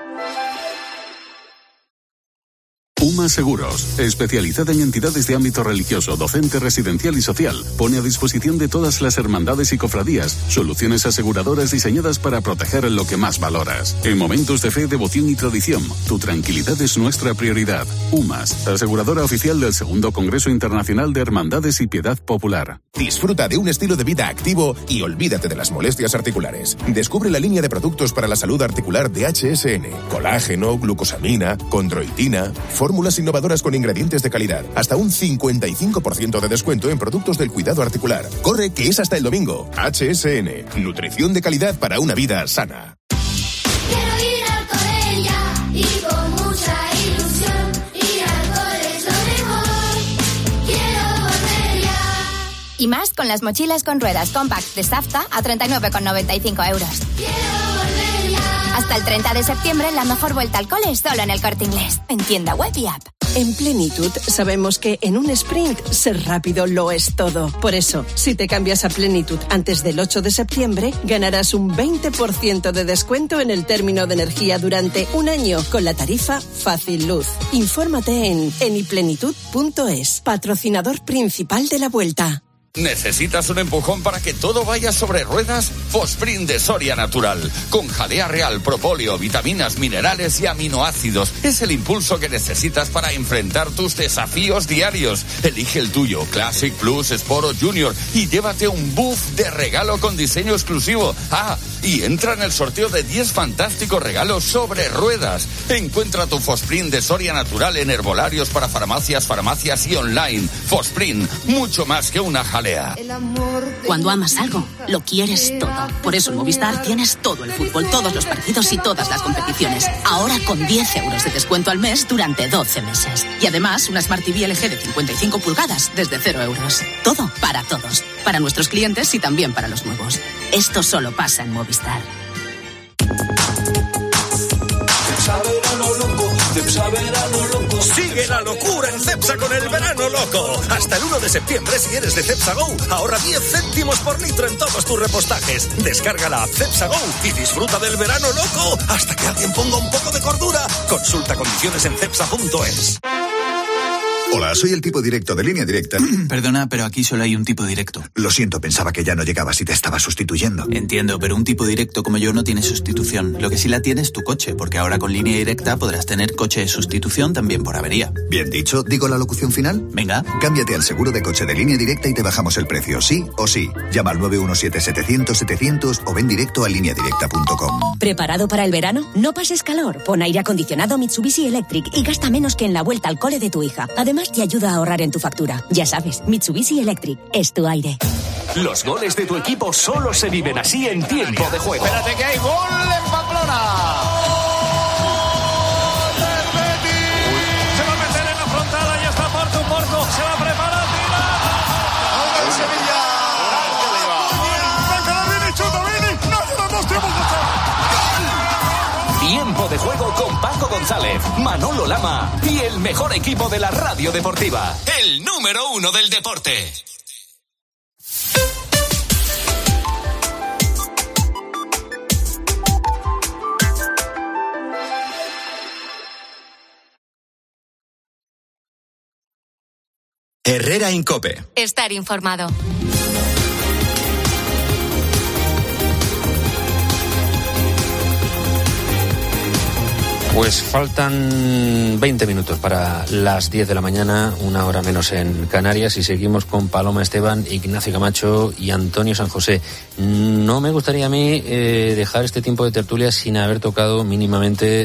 UMA Seguros, especializada en entidades de ámbito religioso, docente, residencial y social, pone a disposición de todas las hermandades y cofradías soluciones aseguradoras diseñadas para proteger lo que más valoras. En momentos de fe, devoción y tradición, tu tranquilidad es nuestra prioridad. UMAS, aseguradora oficial del Segundo Congreso Internacional de Hermandades y Piedad Popular. Disfruta de un estilo de vida activo y olvídate de las molestias articulares. Descubre la línea de productos para la salud articular de HSN. Colágeno, glucosamina, condroitina, fórmulas innovadoras con ingredientes de calidad. Hasta un 55% de descuento en productos del cuidado articular. Corre, que es hasta el domingo. HSN. Nutrición de calidad para una vida sana. Quiero ir al cole ya y con mucha ilusión. Ir al cole es lo mejor. Quiero volver ya. Y más con las mochilas con ruedas Compact de Safta a 39,95 euros. Quiero volver ya. Hasta el 30 de septiembre, la mejor vuelta al cole es solo en el Corte Inglés, en tienda web y app. En Plenitud sabemos que en un sprint ser rápido lo es todo. Por eso, si te cambias a Plenitud antes del 8 de septiembre, ganarás un 20% de descuento en el término de energía durante un año con la tarifa Fácil Luz. Infórmate en eniplenitud.es, patrocinador principal de la vuelta. ¿Necesitas un empujón para que todo vaya sobre ruedas? Fosprint de Soria Natural. Con jalea real, propóleo, vitaminas, minerales y aminoácidos. Es el impulso que necesitas para enfrentar tus desafíos diarios. Elige el tuyo, Classic, Plus, Sport o Junior, y llévate un buff de regalo con diseño exclusivo. Y entra en el sorteo de 10 fantásticos regalos sobre ruedas. Encuentra tu Fosprint de Soria Natural en herbolarios para farmacias y online. Fosprint, mucho más que una jalea. Cuando amas algo, lo quieres todo. Por eso en Movistar tienes todo el fútbol, todos los partidos y todas las competiciones. Ahora con 10 euros de descuento al mes durante 12 meses. Y además una Smart TV LG de 55 pulgadas desde 0 euros. Todo para todos. Para nuestros clientes y también para los nuevos. Esto solo pasa en Movistar. Sigue la locura en Cepsa con el verano loco. Hasta el 1 de septiembre, si eres de Cepsa Go, ahorra 10 céntimos por litro en todos tus repostajes. Descarga la app Cepsa Go y disfruta del verano loco hasta que alguien ponga un poco de cordura. Consulta condiciones en cepsa.es. Hola, soy el tipo directo de Línea Directa. Perdona, pero aquí solo hay un tipo directo. Lo siento, pensaba que ya no llegabas y te estaba sustituyendo. Entiendo, pero un tipo directo como yo no tiene sustitución. Lo que sí la tiene es tu coche, porque ahora con Línea Directa podrás tener coche de sustitución también por avería. Bien dicho, ¿digo la locución final? Venga. Cámbiate al seguro de coche de Línea Directa y te bajamos el precio, sí o sí. Llama al 917-700-700 o ven directo a lineadirecta.com. ¿Preparado para el verano? No pases calor. Pon aire acondicionado Mitsubishi Electric y gasta menos que en la vuelta al cole de tu hija. Además, te ayuda a ahorrar en tu factura. Ya sabes, Mitsubishi Electric es tu aire. Los goles de tu equipo solo se viven así en tiempo de juego. Espérate que hay gol en Pamplona. Se va a meter en la frontal, ya está Porto, se va a preparar, tira. ¡Gol del Sevilla! Tiempo de juego con Paco González, Manolo Lama y el mejor equipo de la radio deportiva. El número 1 del deporte. Herrera en COPE. Estar informado. Pues faltan 20 minutos para las 10 de la mañana, una hora menos en Canarias, y seguimos con Paloma Esteban, Ignacio Camacho y Antonio San José. No me gustaría a mí dejar este tiempo de tertulia sin haber tocado mínimamente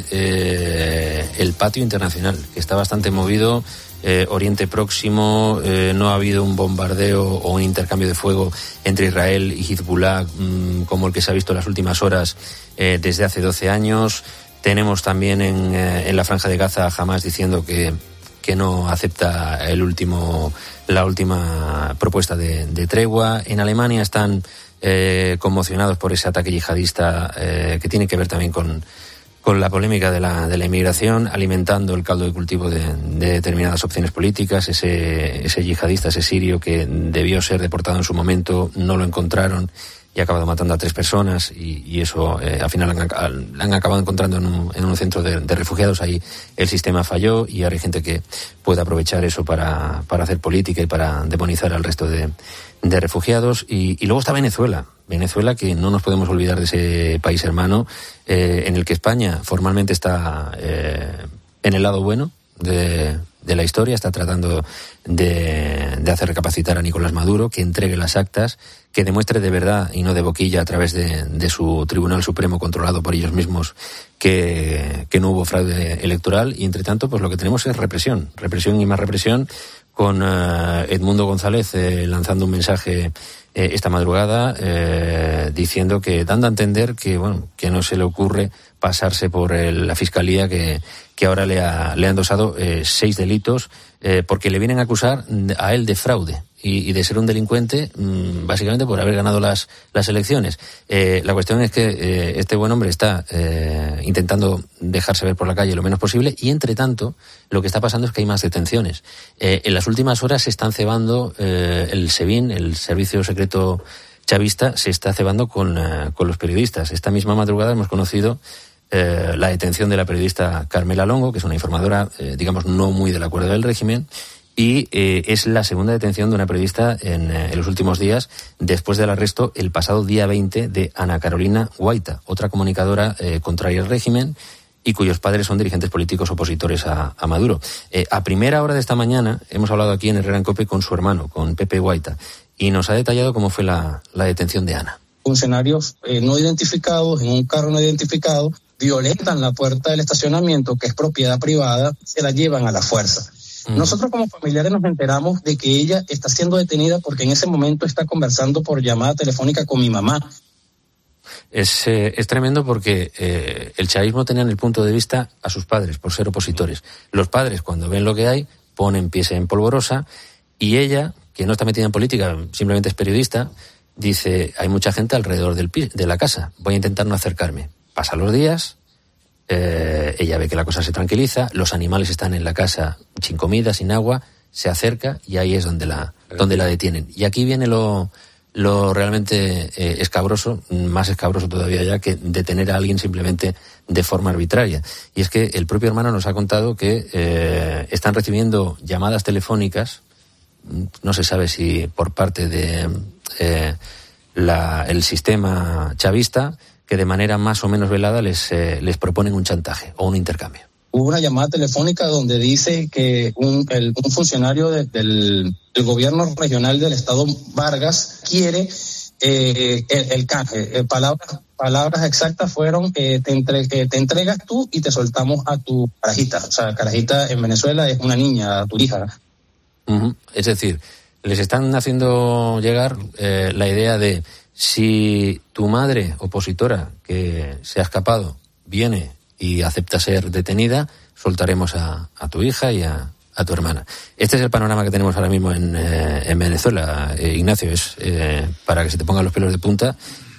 el patio internacional, que está bastante movido. Oriente Próximo, no ha habido un bombardeo o un intercambio de fuego entre Israel y Hezbollah como el que se ha visto en las últimas horas desde hace 12 años. Tenemos también en la Franja de Gaza a Hamás diciendo que no acepta la última propuesta de tregua. En Alemania están conmocionados por ese ataque yihadista que tiene que ver también con la polémica de la inmigración, alimentando el caldo de cultivo de determinadas opciones políticas. Ese yihadista, ese sirio que debió ser deportado en su momento, no lo encontraron y ha acabado matando a 3 personas, y eso al final han acabado encontrando en un centro de refugiados. Ahí el sistema falló y ahora hay gente que puede aprovechar eso para hacer política y para demonizar al resto de refugiados. Y luego está Venezuela, que no nos podemos olvidar de ese país hermano, en el que España formalmente está en el lado bueno de la historia, está tratando de hacer recapacitar a Nicolás Maduro, que entregue las actas, que demuestre de verdad y no de boquilla a través de su Tribunal Supremo controlado por ellos mismos que no hubo fraude electoral. Y entre tanto, pues lo que tenemos es represión y más represión, con Edmundo González lanzando un mensaje esta madrugada diciendo dando a entender que no se le ocurre pasarse por la Fiscalía que ahora le ha endosado 6 delitos porque le vienen a acusar a él de fraude y de ser un delincuente, básicamente por haber ganado las elecciones. La cuestión es que este buen hombre está intentando dejarse ver por la calle lo menos posible, y entre tanto lo que está pasando es que hay más detenciones. En las últimas horas se están cebando el SEBIN, el Servicio Secreto Chavista, se está cebando con los periodistas. Esta misma madrugada hemos conocido la detención de la periodista Carmela Longo, que es una informadora, digamos, no muy del acuerdo del régimen, y es la segunda detención de una periodista en los últimos días, después del arresto el pasado día 20 de Ana Carolina Guaita, otra comunicadora contraria al régimen y cuyos padres son dirigentes políticos opositores a Maduro. A primera hora de esta mañana hemos hablado aquí en Herrera en COPE con su hermano, con Pepe Guaita, y nos ha detallado cómo fue la detención de Ana. Funcionarios no identificados, en un carro no identificado, violentan la puerta del estacionamiento, que es propiedad privada, se la llevan a la fuerza. Nosotros como familiares nos enteramos de que ella está siendo detenida porque en ese momento está conversando por llamada telefónica con mi mamá. Es tremendo porque el chavismo tenía en el punto de vista a sus padres por ser opositores. Los padres, cuando ven lo que hay, ponen pies en polvorosa, y ella, que no está metida en política, simplemente es periodista, dice, hay mucha gente alrededor de la casa, voy a intentar no acercarme. Pasan los días, ella ve que la cosa se tranquiliza, los animales están en la casa sin comida, sin agua, se acerca y ahí es donde la detienen. Y aquí viene lo realmente escabroso, más escabroso todavía ya, que detener a alguien simplemente de forma arbitraria. Y es que el propio hermano nos ha contado que están recibiendo llamadas telefónicas, no se sabe si por parte de el sistema chavista, que de manera más o menos velada les proponen un chantaje o un intercambio. Hubo una llamada telefónica donde dice que un funcionario del gobierno regional del estado Vargas quiere el canje. Palabras exactas fueron te entregas tú y te soltamos a tu carajita. O sea, carajita en Venezuela es una niña, tu hija. Uh-huh. Es decir, les están haciendo llegar la idea de: si tu madre opositora que se ha escapado viene y acepta ser detenida, soltaremos a tu hija y a tu hermana. Este es el panorama que tenemos ahora mismo en Venezuela, Ignacio. Es para que se te pongan los pelos de punta,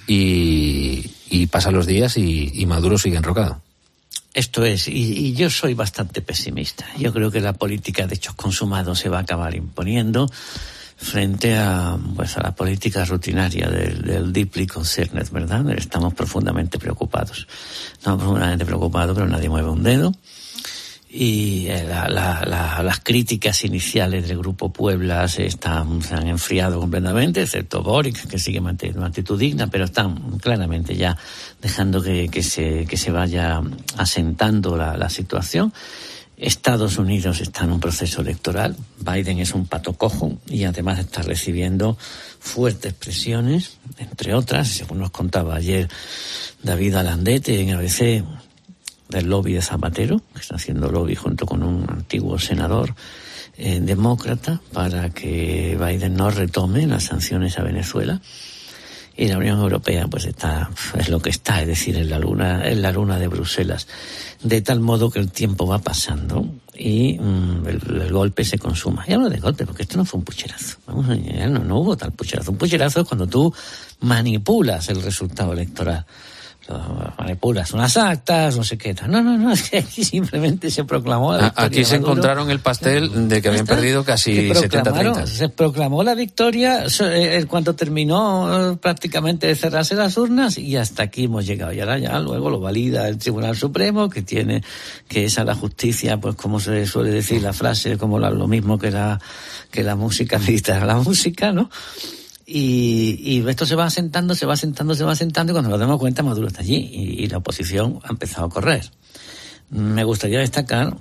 y pasan los días y Maduro sigue enrocado. Esto es, y yo soy bastante pesimista. Yo creo que la política de hechos consumados se va a acabar imponiendo frente a la política rutinaria del deeply concerned, ¿verdad? Estamos profundamente preocupados, pero nadie mueve un dedo. y las críticas iniciales del Grupo Puebla se han enfriado completamente, excepto Boric, que sigue manteniendo una actitud digna, pero están claramente ya dejando que se vaya asentando la situación. Estados Unidos está en un proceso electoral, Biden es un pato cojo y además está recibiendo fuertes presiones, entre otras, según nos contaba ayer David Alandete en ABC, del lobby de Zapatero, que está haciendo lobby junto con un antiguo senador demócrata para que Biden no retome las sanciones a Venezuela. Y la Unión Europea pues es lo que está, es decir, en la luna de Bruselas, de tal modo que el tiempo va pasando y el golpe se consuma. Y hablo de golpe porque esto no fue un pucherazo. No hubo tal pucherazo. Un pucherazo es cuando tú manipulas el resultado electoral. Manipulas unas actas, no sé qué tal. No, es que aquí simplemente se proclamó la victoria. Aquí se encontraron el pastel de que habían perdido casi 70-30. Se proclamó la victoria cuando terminó prácticamente de cerrarse las urnas y hasta aquí hemos llegado. Y ahora ya luego lo valida el Tribunal Supremo, que es a la justicia, pues como se suele decir la frase, como lo mismo que la música militar, la música, ¿no? Y esto se va asentando y cuando nos damos cuenta Maduro está allí y la oposición ha empezado a correr. Me gustaría destacar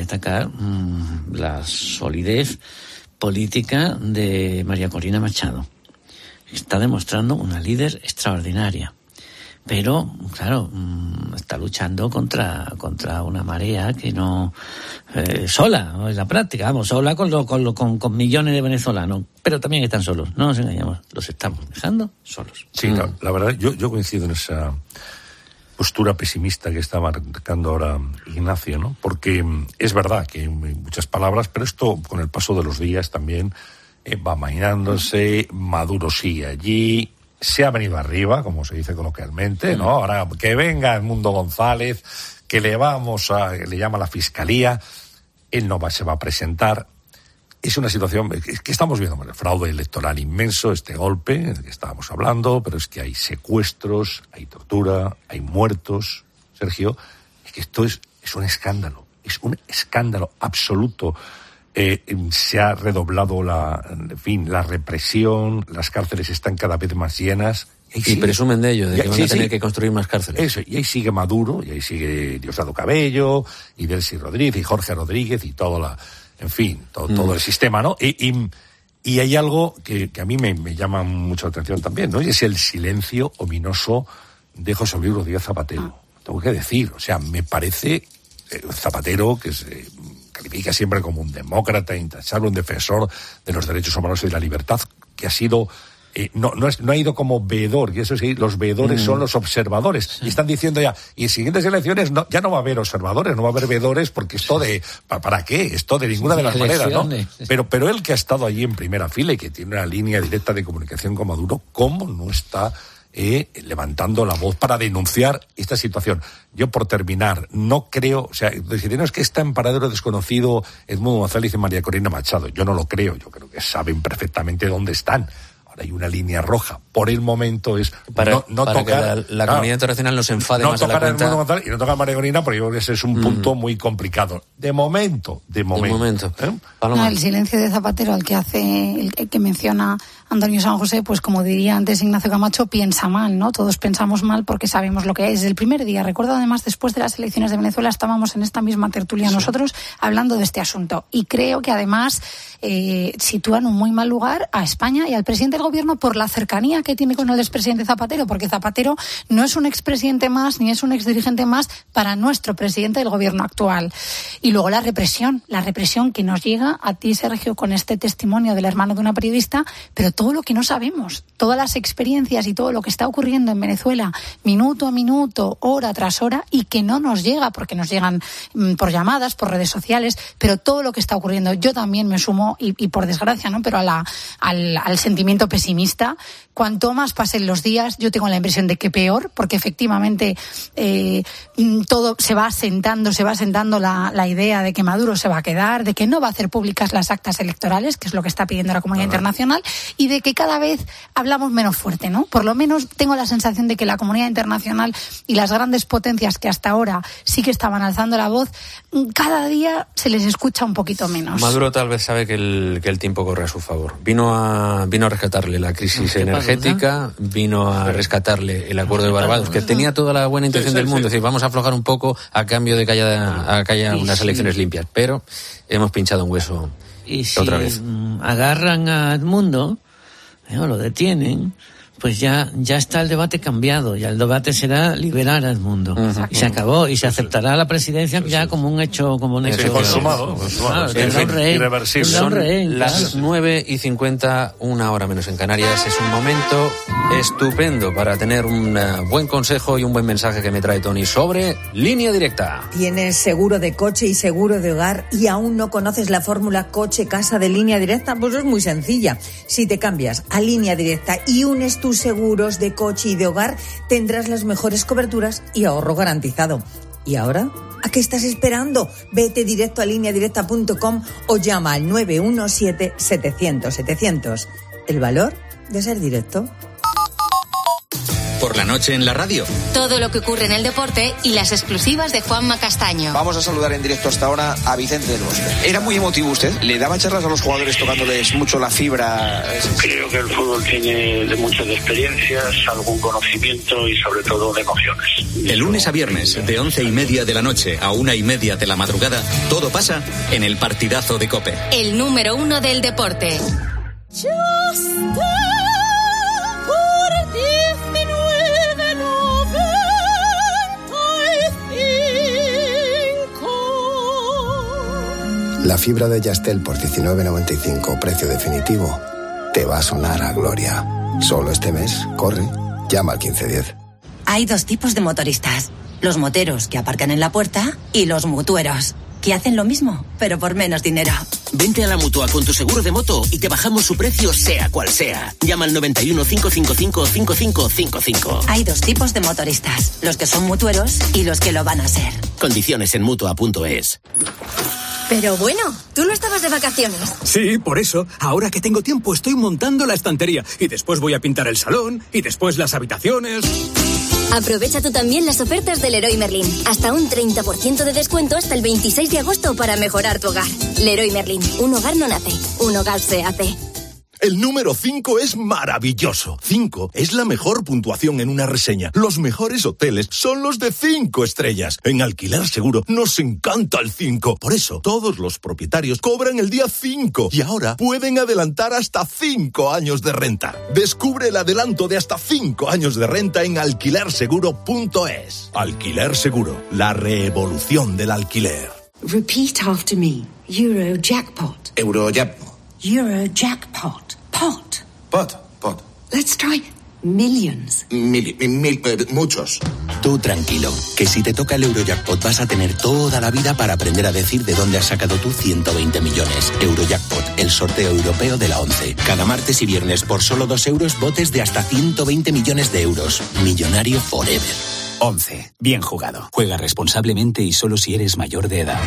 la solidez política de María Corina Machado. Está demostrando una líder extraordinaria. Pero, claro, está luchando contra una marea que no... sola, en la práctica, sola con millones de venezolanos. Pero también están solos, no nos engañamos, los estamos dejando solos. Sí, la verdad, yo coincido en esa postura pesimista que está marcando ahora Ignacio, ¿no? Porque es verdad que hay muchas palabras, pero esto con el paso de los días también va amainándose, Maduro sigue allí... Se ha venido arriba, como se dice coloquialmente, ¿no? Ahora que venga Edmundo González, que le llama a la fiscalía, él se va a presentar. Es una situación que estamos viendo, el fraude electoral inmenso, este golpe del que estábamos hablando, pero es que hay secuestros, hay tortura, hay muertos. Sergio, es que esto es un escándalo absoluto. Se ha redoblado la represión, las cárceles están cada vez más llenas. Y presumen de ello, de que van a tener que construir más cárceles. Eso, y ahí sigue Maduro, y ahí sigue Diosdado Cabello, y Delcy Rodríguez, y Jorge Rodríguez, y todo el sistema, ¿no? Y hay algo que a mí me llama mucho la atención también, ¿no? Y es el silencio ominoso de José Luis Rodríguez Zapatero. Tengo que decir, o sea, me parece Zapatero, que se califica siempre como un demócrata intachable, un defensor de los derechos humanos y de la libertad, que ha sido... no ha ido como veedor, y eso sí, los veedores son los observadores. Sí. Y están diciendo ya, y en siguientes elecciones ya no va a haber observadores, no va a haber veedores, porque esto ¿para qué? Esto de ninguna de las maneras, ¿no? Pero él que ha estado allí en primera fila y que tiene una línea directa de comunicación con Maduro, ¿cómo no está levantando la voz para denunciar esta situación? Yo, por terminar, no creo, o sea, es que está en paradero desconocido Edmundo González y María Corina Machado. Yo no lo creo, yo creo que saben perfectamente dónde están. Ahora hay una línea roja. Por el momento es para tocar... que la comunidad internacional no se enfade más a la cuenta. No tocar a Edmundo González y no tocar a María Corina, porque yo creo que ese es un punto muy complicado. De momento. No, el silencio de Zapatero, el que menciona Antonio San José, pues como diría antes Ignacio Camacho, piensa mal, ¿no? Todos pensamos mal porque sabemos lo que es. Desde el primer día, recuerdo además, después de las elecciones de Venezuela, estábamos en esta misma tertulia nosotros hablando de este asunto. Y creo que además sitúa en un muy mal lugar a España y al presidente del gobierno por la cercanía que tiene con el expresidente Zapatero, porque Zapatero no es un expresidente más ni es un exdirigente más para nuestro presidente del gobierno actual. Y luego la represión que nos llega a ti, Sergio, con este testimonio del hermano de una periodista, pero todo lo que no sabemos, todas las experiencias y todo lo que está ocurriendo en Venezuela, minuto a minuto, hora tras hora, y que no nos llega, porque nos llegan por llamadas, por redes sociales, pero todo lo que está ocurriendo, yo también me sumo, y por desgracia, ¿no? Pero al sentimiento pesimista. Cuanto más pasen los días, yo tengo la impresión de que peor, porque efectivamente todo se va asentando la idea de que Maduro se va a quedar, de que no va a hacer públicas las actas electorales, que es lo que está pidiendo la comunidad internacional, y de que cada vez hablamos menos fuerte, ¿no? Por lo menos tengo la sensación de que la comunidad internacional y las grandes potencias que hasta ahora sí que estaban alzando la voz, cada día se les escucha un poquito menos. Maduro tal vez sabe que el tiempo corre a su favor. Vino a rescatarle la crisis energética, vino a rescatarle el acuerdo de Barbados, que tenía toda la buena intención del mundo, es decir, vamos a aflojar un poco a cambio de que haya unas elecciones limpias, pero hemos pinchado un hueso otra vez. Agarran a Edmundo, lo detienen, pues ya está el debate cambiado, ya el debate será liberar a Edmundo. Y se acabó, y se aceptará la presidencia ya como un hecho consumado. Irreversible. Son las 9:50, 1 hora menos en Canarias. Es un momento estupendo para tener un buen consejo y un buen mensaje que me trae Tony sobre Línea Directa. ¿Tienes seguro de coche y seguro de hogar y aún no conoces la fórmula coche-casa de Línea Directa? Pues es muy sencilla. Si te cambias a Línea Directa y unes tus seguros de coche y de hogar, tendrás las mejores coberturas y ahorro garantizado. ¿Y ahora? ¿A qué estás esperando? Vete directo a lineadirecta.com o llama al 917-700-700. El valor de ser directo. Por la noche en la radio. Todo lo que ocurre en el deporte y las exclusivas de Juanma Castaño. Vamos a saludar en directo hasta ahora a Vicente del Bosque. Era muy emotivo usted. ¿Le daba charlas a los jugadores tocándoles mucho la fibra? Creo que el fútbol tiene de muchas experiencias, algún conocimiento y sobre todo de emociones. De lunes a viernes, de 11:30 de la noche a 1:30 de la madrugada, todo pasa en el partidazo de COPE. El número 1 del deporte. La fibra de Yastel por 19,95, precio definitivo, te va a sonar a gloria. Solo este mes, corre, llama al 1510. Hay dos tipos de motoristas. Los moteros que aparcan en la puerta y los mutueros, que hacen lo mismo, pero por menos dinero. Vente a la Mutua con tu seguro de moto y te bajamos su precio sea cual sea. Llama al 91 555 5555. Hay dos tipos de motoristas, los que son mutueros y los que lo van a ser. Condiciones en Mutua.es. Pero bueno, ¿tú no estabas de vacaciones? Sí, por eso, ahora que tengo tiempo estoy montando la estantería y después voy a pintar el salón y después las habitaciones. Aprovecha tú también las ofertas del Leroy Merlin. Hasta un 30% de descuento hasta el 26 de agosto para mejorar tu hogar. Leroy Merlin, un hogar no nace, un hogar se hace. El número 5 es maravilloso. 5 es la mejor puntuación en una reseña. Los mejores hoteles son los de 5 estrellas. En Alquiler Seguro nos encanta el 5. Por eso, todos los propietarios cobran el día 5 y ahora pueden adelantar hasta 5 años de renta. Descubre el adelanto de hasta 5 años de renta en alquilerseguro.es. Alquiler Seguro, la revolución del alquiler. Repeat after me. Eurojackpot. Eurojackpot. Eurojackpot. Pot. Pot. Let's try millions. Muchos. Tú tranquilo, que si te toca el Eurojackpot vas a tener toda la vida para aprender a decir de dónde has sacado tú 120 millones. Eurojackpot, el sorteo europeo de la 11. Cada martes y viernes por solo 2 euros, botes de hasta 120 millones de euros. Millonario forever. 11. Bien jugado. Juega responsablemente y solo si eres mayor de edad.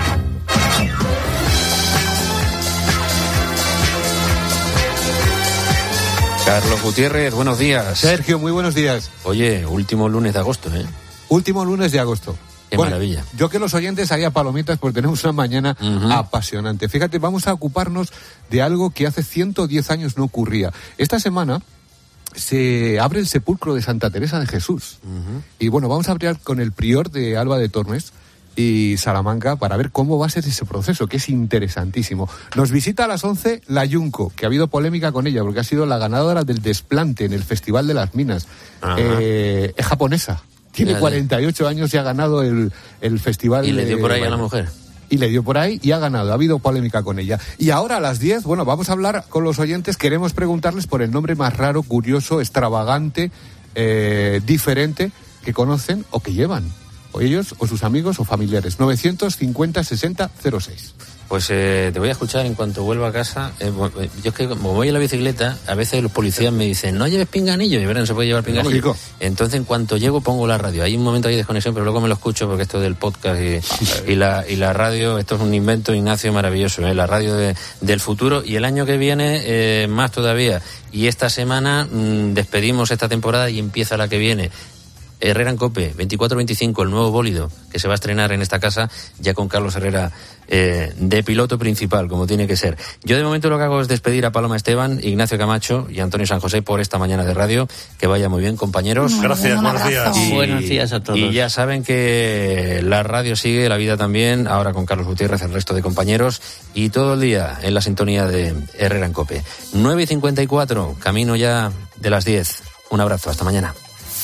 Carlos Gutiérrez, buenos días. Sergio, muy buenos días. Oye, último lunes de agosto, ¿eh? Último lunes de agosto. Qué maravilla. Yo que los oyentes haría palomitas porque tenemos una mañana apasionante. Fíjate, vamos a ocuparnos de algo que hace 110 años no ocurría. Esta semana se abre el sepulcro de Santa Teresa de Jesús. Y bueno, vamos a hablar con el prior de Alba de Tormes y Salamanca para ver cómo va a ser ese proceso, que es interesantísimo. Nos visita a las 11 la Yunco, que ha habido polémica con ella porque ha sido la ganadora del desplante en el Festival de las Minas. Es japonesa, tiene 48 años y ha ganado el festival. Y le dio por ahí a la mujer. Y le dio por ahí y ha ganado, ha habido polémica con ella. Y ahora a las 10, bueno, vamos a hablar con los oyentes, queremos preguntarles por el nombre más raro, curioso, extravagante, diferente que conocen o que llevan. O ellos, o sus amigos o familiares. 950 60 06. Pues te voy a escuchar en cuanto vuelva a casa. Yo es que como voy en la bicicleta, a veces los policías me dicen, no lleves pinganillo, y no se puede llevar pinganillo. Lógico. Entonces, en cuanto llego, pongo la radio. Hay un momento ahí de desconexión, pero luego me lo escucho porque esto del podcast y la radio, esto es un invento, Ignacio, maravilloso, la radio del futuro. Y el año que viene, más todavía. Y esta semana despedimos esta temporada y empieza la que viene. Herrera en COPE, 24-25, el nuevo bólido que se va a estrenar en esta casa, ya con Carlos Herrera de piloto principal, como tiene que ser. Yo de momento lo que hago es despedir a Paloma Esteban, Ignacio Camacho y Antonio San José por esta mañana de radio. Que vaya muy bien, compañeros. Gracias, buenos días. Buenos días a todos. Y ya saben que la radio sigue, la vida también, ahora con Carlos Gutiérrez, el resto de compañeros, y todo el día en la sintonía de Herrera en COPE. 9:54, camino ya de las 10. Un abrazo, hasta mañana.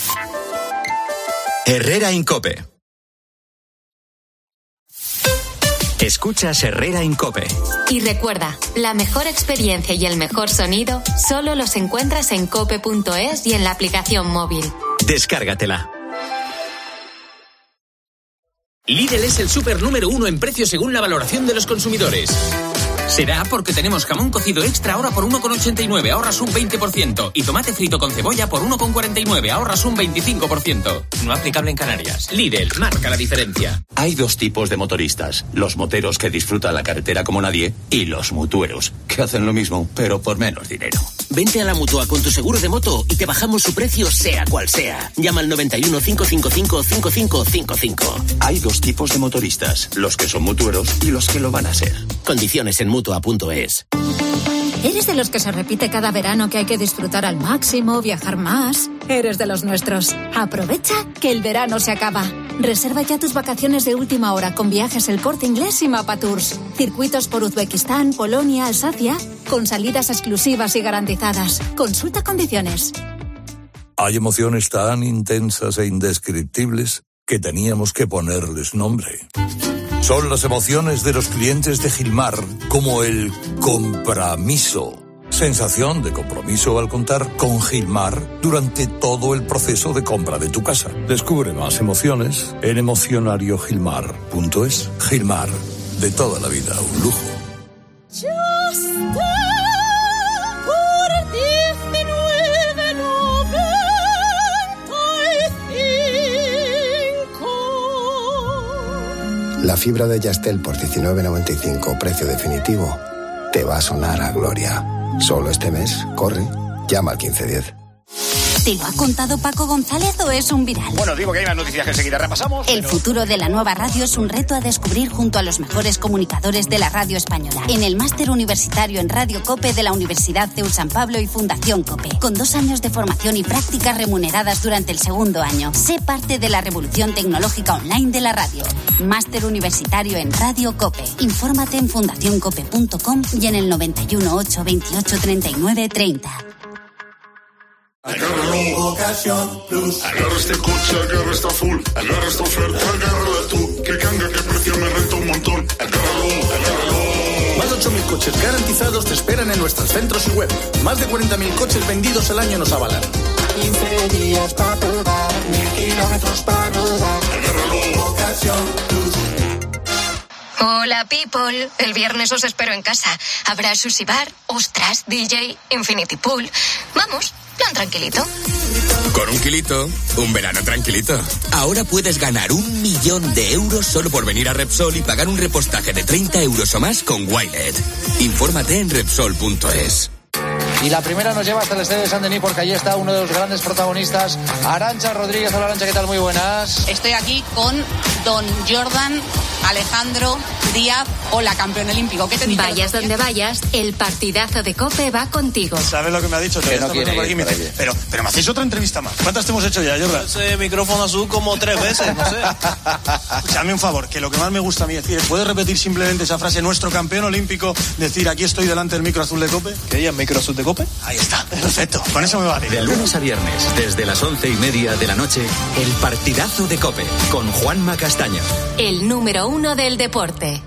Herrera en COPE. Escuchas Herrera en COPE. Y recuerda, la mejor experiencia y el mejor sonido solo los encuentras en cope.es y en la aplicación móvil. Descárgatela. Lidl es el súper número 1 en precio según la valoración de los consumidores. Será porque tenemos jamón cocido extra ahora por 1,89, ahorras un 20%. Y tomate frito con cebolla por 1,49, ahorras un 25%. No aplicable en Canarias. Lidl, marca la diferencia. Hay dos tipos de motoristas. Los moteros que disfrutan la carretera como nadie y los mutueros, que hacen lo mismo, pero por menos dinero. Vente a la Mutua con tu seguro de moto y te bajamos su precio sea cual sea. Llama al 91 555 5555. Hay dos tipos de motoristas, los que son mutueros y los que lo van a ser. Condiciones en Mutua.es. ¿Eres de los que se repite cada verano que hay que disfrutar al máximo, viajar más? Eres de los nuestros. Aprovecha que el verano se acaba. Reserva ya tus vacaciones de última hora con Viajes El Corte Inglés y Mapa Tours. Circuitos por Uzbekistán, Polonia, Alsacia, con salidas exclusivas y garantizadas. Consulta condiciones. Hay emociones tan intensas e indescriptibles que teníamos que ponerles nombre. Son las emociones de los clientes de Gilmar, como el compromiso. Sensación de compromiso al contar con Gilmar durante todo el proceso de compra de tu casa. Descubre más emociones en emocionariogilmar.es. Gilmar, de toda la vida, un lujo. La fibra de Yastel por 19,95, precio definitivo, te va a sonar a gloria. Solo este mes, corre, llama al 1510. ¿Te lo ha contado Paco González o es un viral? Bueno, digo que hay más noticias que enseguida repasamos. El futuro de la nueva radio es un reto a descubrir junto a los mejores comunicadores de la radio española. En el máster universitario en Radio COPE de la Universidad CEU San Pablo y Fundación COPE. Con 2 años de formación y prácticas remuneradas durante el segundo año. Sé parte de la revolución tecnológica online de la radio. Máster universitario en Radio COPE. Infórmate en fundacioncope.com y en el 91 828 39 30. Agárralo, Ocasión Plus. Agarra este coche, agarra esta full. Agarra esta oferta, agárrala tú. Que canga, que precio me renta un montón. Agárralo. Más de 8.000 coches garantizados te esperan en nuestros centros y web. Más de 40.000 coches vendidos al año nos avalan. 15 días para probar, 1.000 kilómetros para rodar. Agárralo, Ocasión Plus. Hola, people. El viernes os espero en casa. Habrá sushi bar, ostras, DJ, infinity pool. Vamos, plan tranquilito. Con 1 kilito, un verano tranquilito. Ahora puedes ganar 1 millón de euros solo por venir a Repsol y pagar un repostaje de 30 euros o más con Wilet. Infórmate en Repsol.es. Y la primera nos lleva hasta el estadio de Saint-Denis porque allí está uno de los grandes protagonistas, Arantxa Rodríguez. Hola, Arantxa, ¿qué tal? Muy buenas. Estoy aquí con don Jordan Alejandro Díaz. Hola, campeón olímpico. ¿Qué te dice? Vayas donde vayas, el partidazo de COPE va contigo. ¿Sabes lo que me ha dicho? Que no quiere ir, pero me hacéis otra entrevista más. ¿Cuántas te hemos hecho ya, Jordan? Ese micrófono azul como 3 veces, no sé. Dame un favor, que lo que más me gusta a mí decir es, ¿puedes repetir simplemente esa frase, nuestro campeón olímpico, decir, aquí estoy delante del micro azul de COPE? ¿Qué es micro azul de COPE? Ahí está, perfecto, con eso me vale. De lunes a viernes, desde las 11:30 de la noche, el partidazo de COPE, con Juanma Castaño. El número 1 del deporte.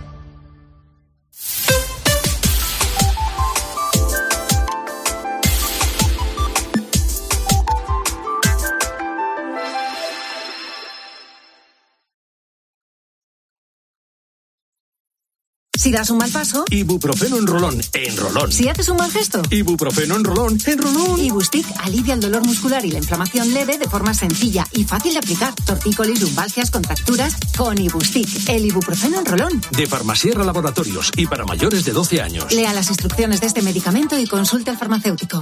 Si das un mal paso, Ibuprofeno en rolón, en rolón. si haces un mal gesto, Ibuprofeno en rolón, en rolón. Ibustic alivia el dolor muscular y la inflamación leve de forma sencilla y fácil de aplicar. Tortícolis, lumbalgias, contracturas, con Ibustic, el ibuprofeno en rolón. De Farmasierra Laboratorios y para mayores de 12 años. Lea las instrucciones de este medicamento y consulte al farmacéutico.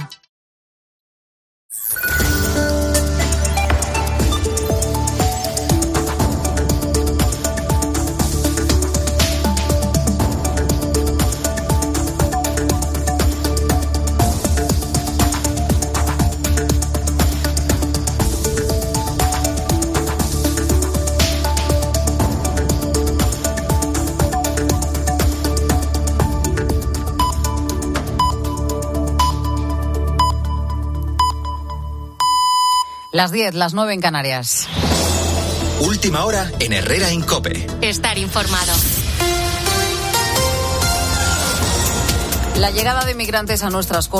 Las 10, las 9 en Canarias. Última hora en Herrera en COPE. Estar informado. La llegada de migrantes a nuestras costas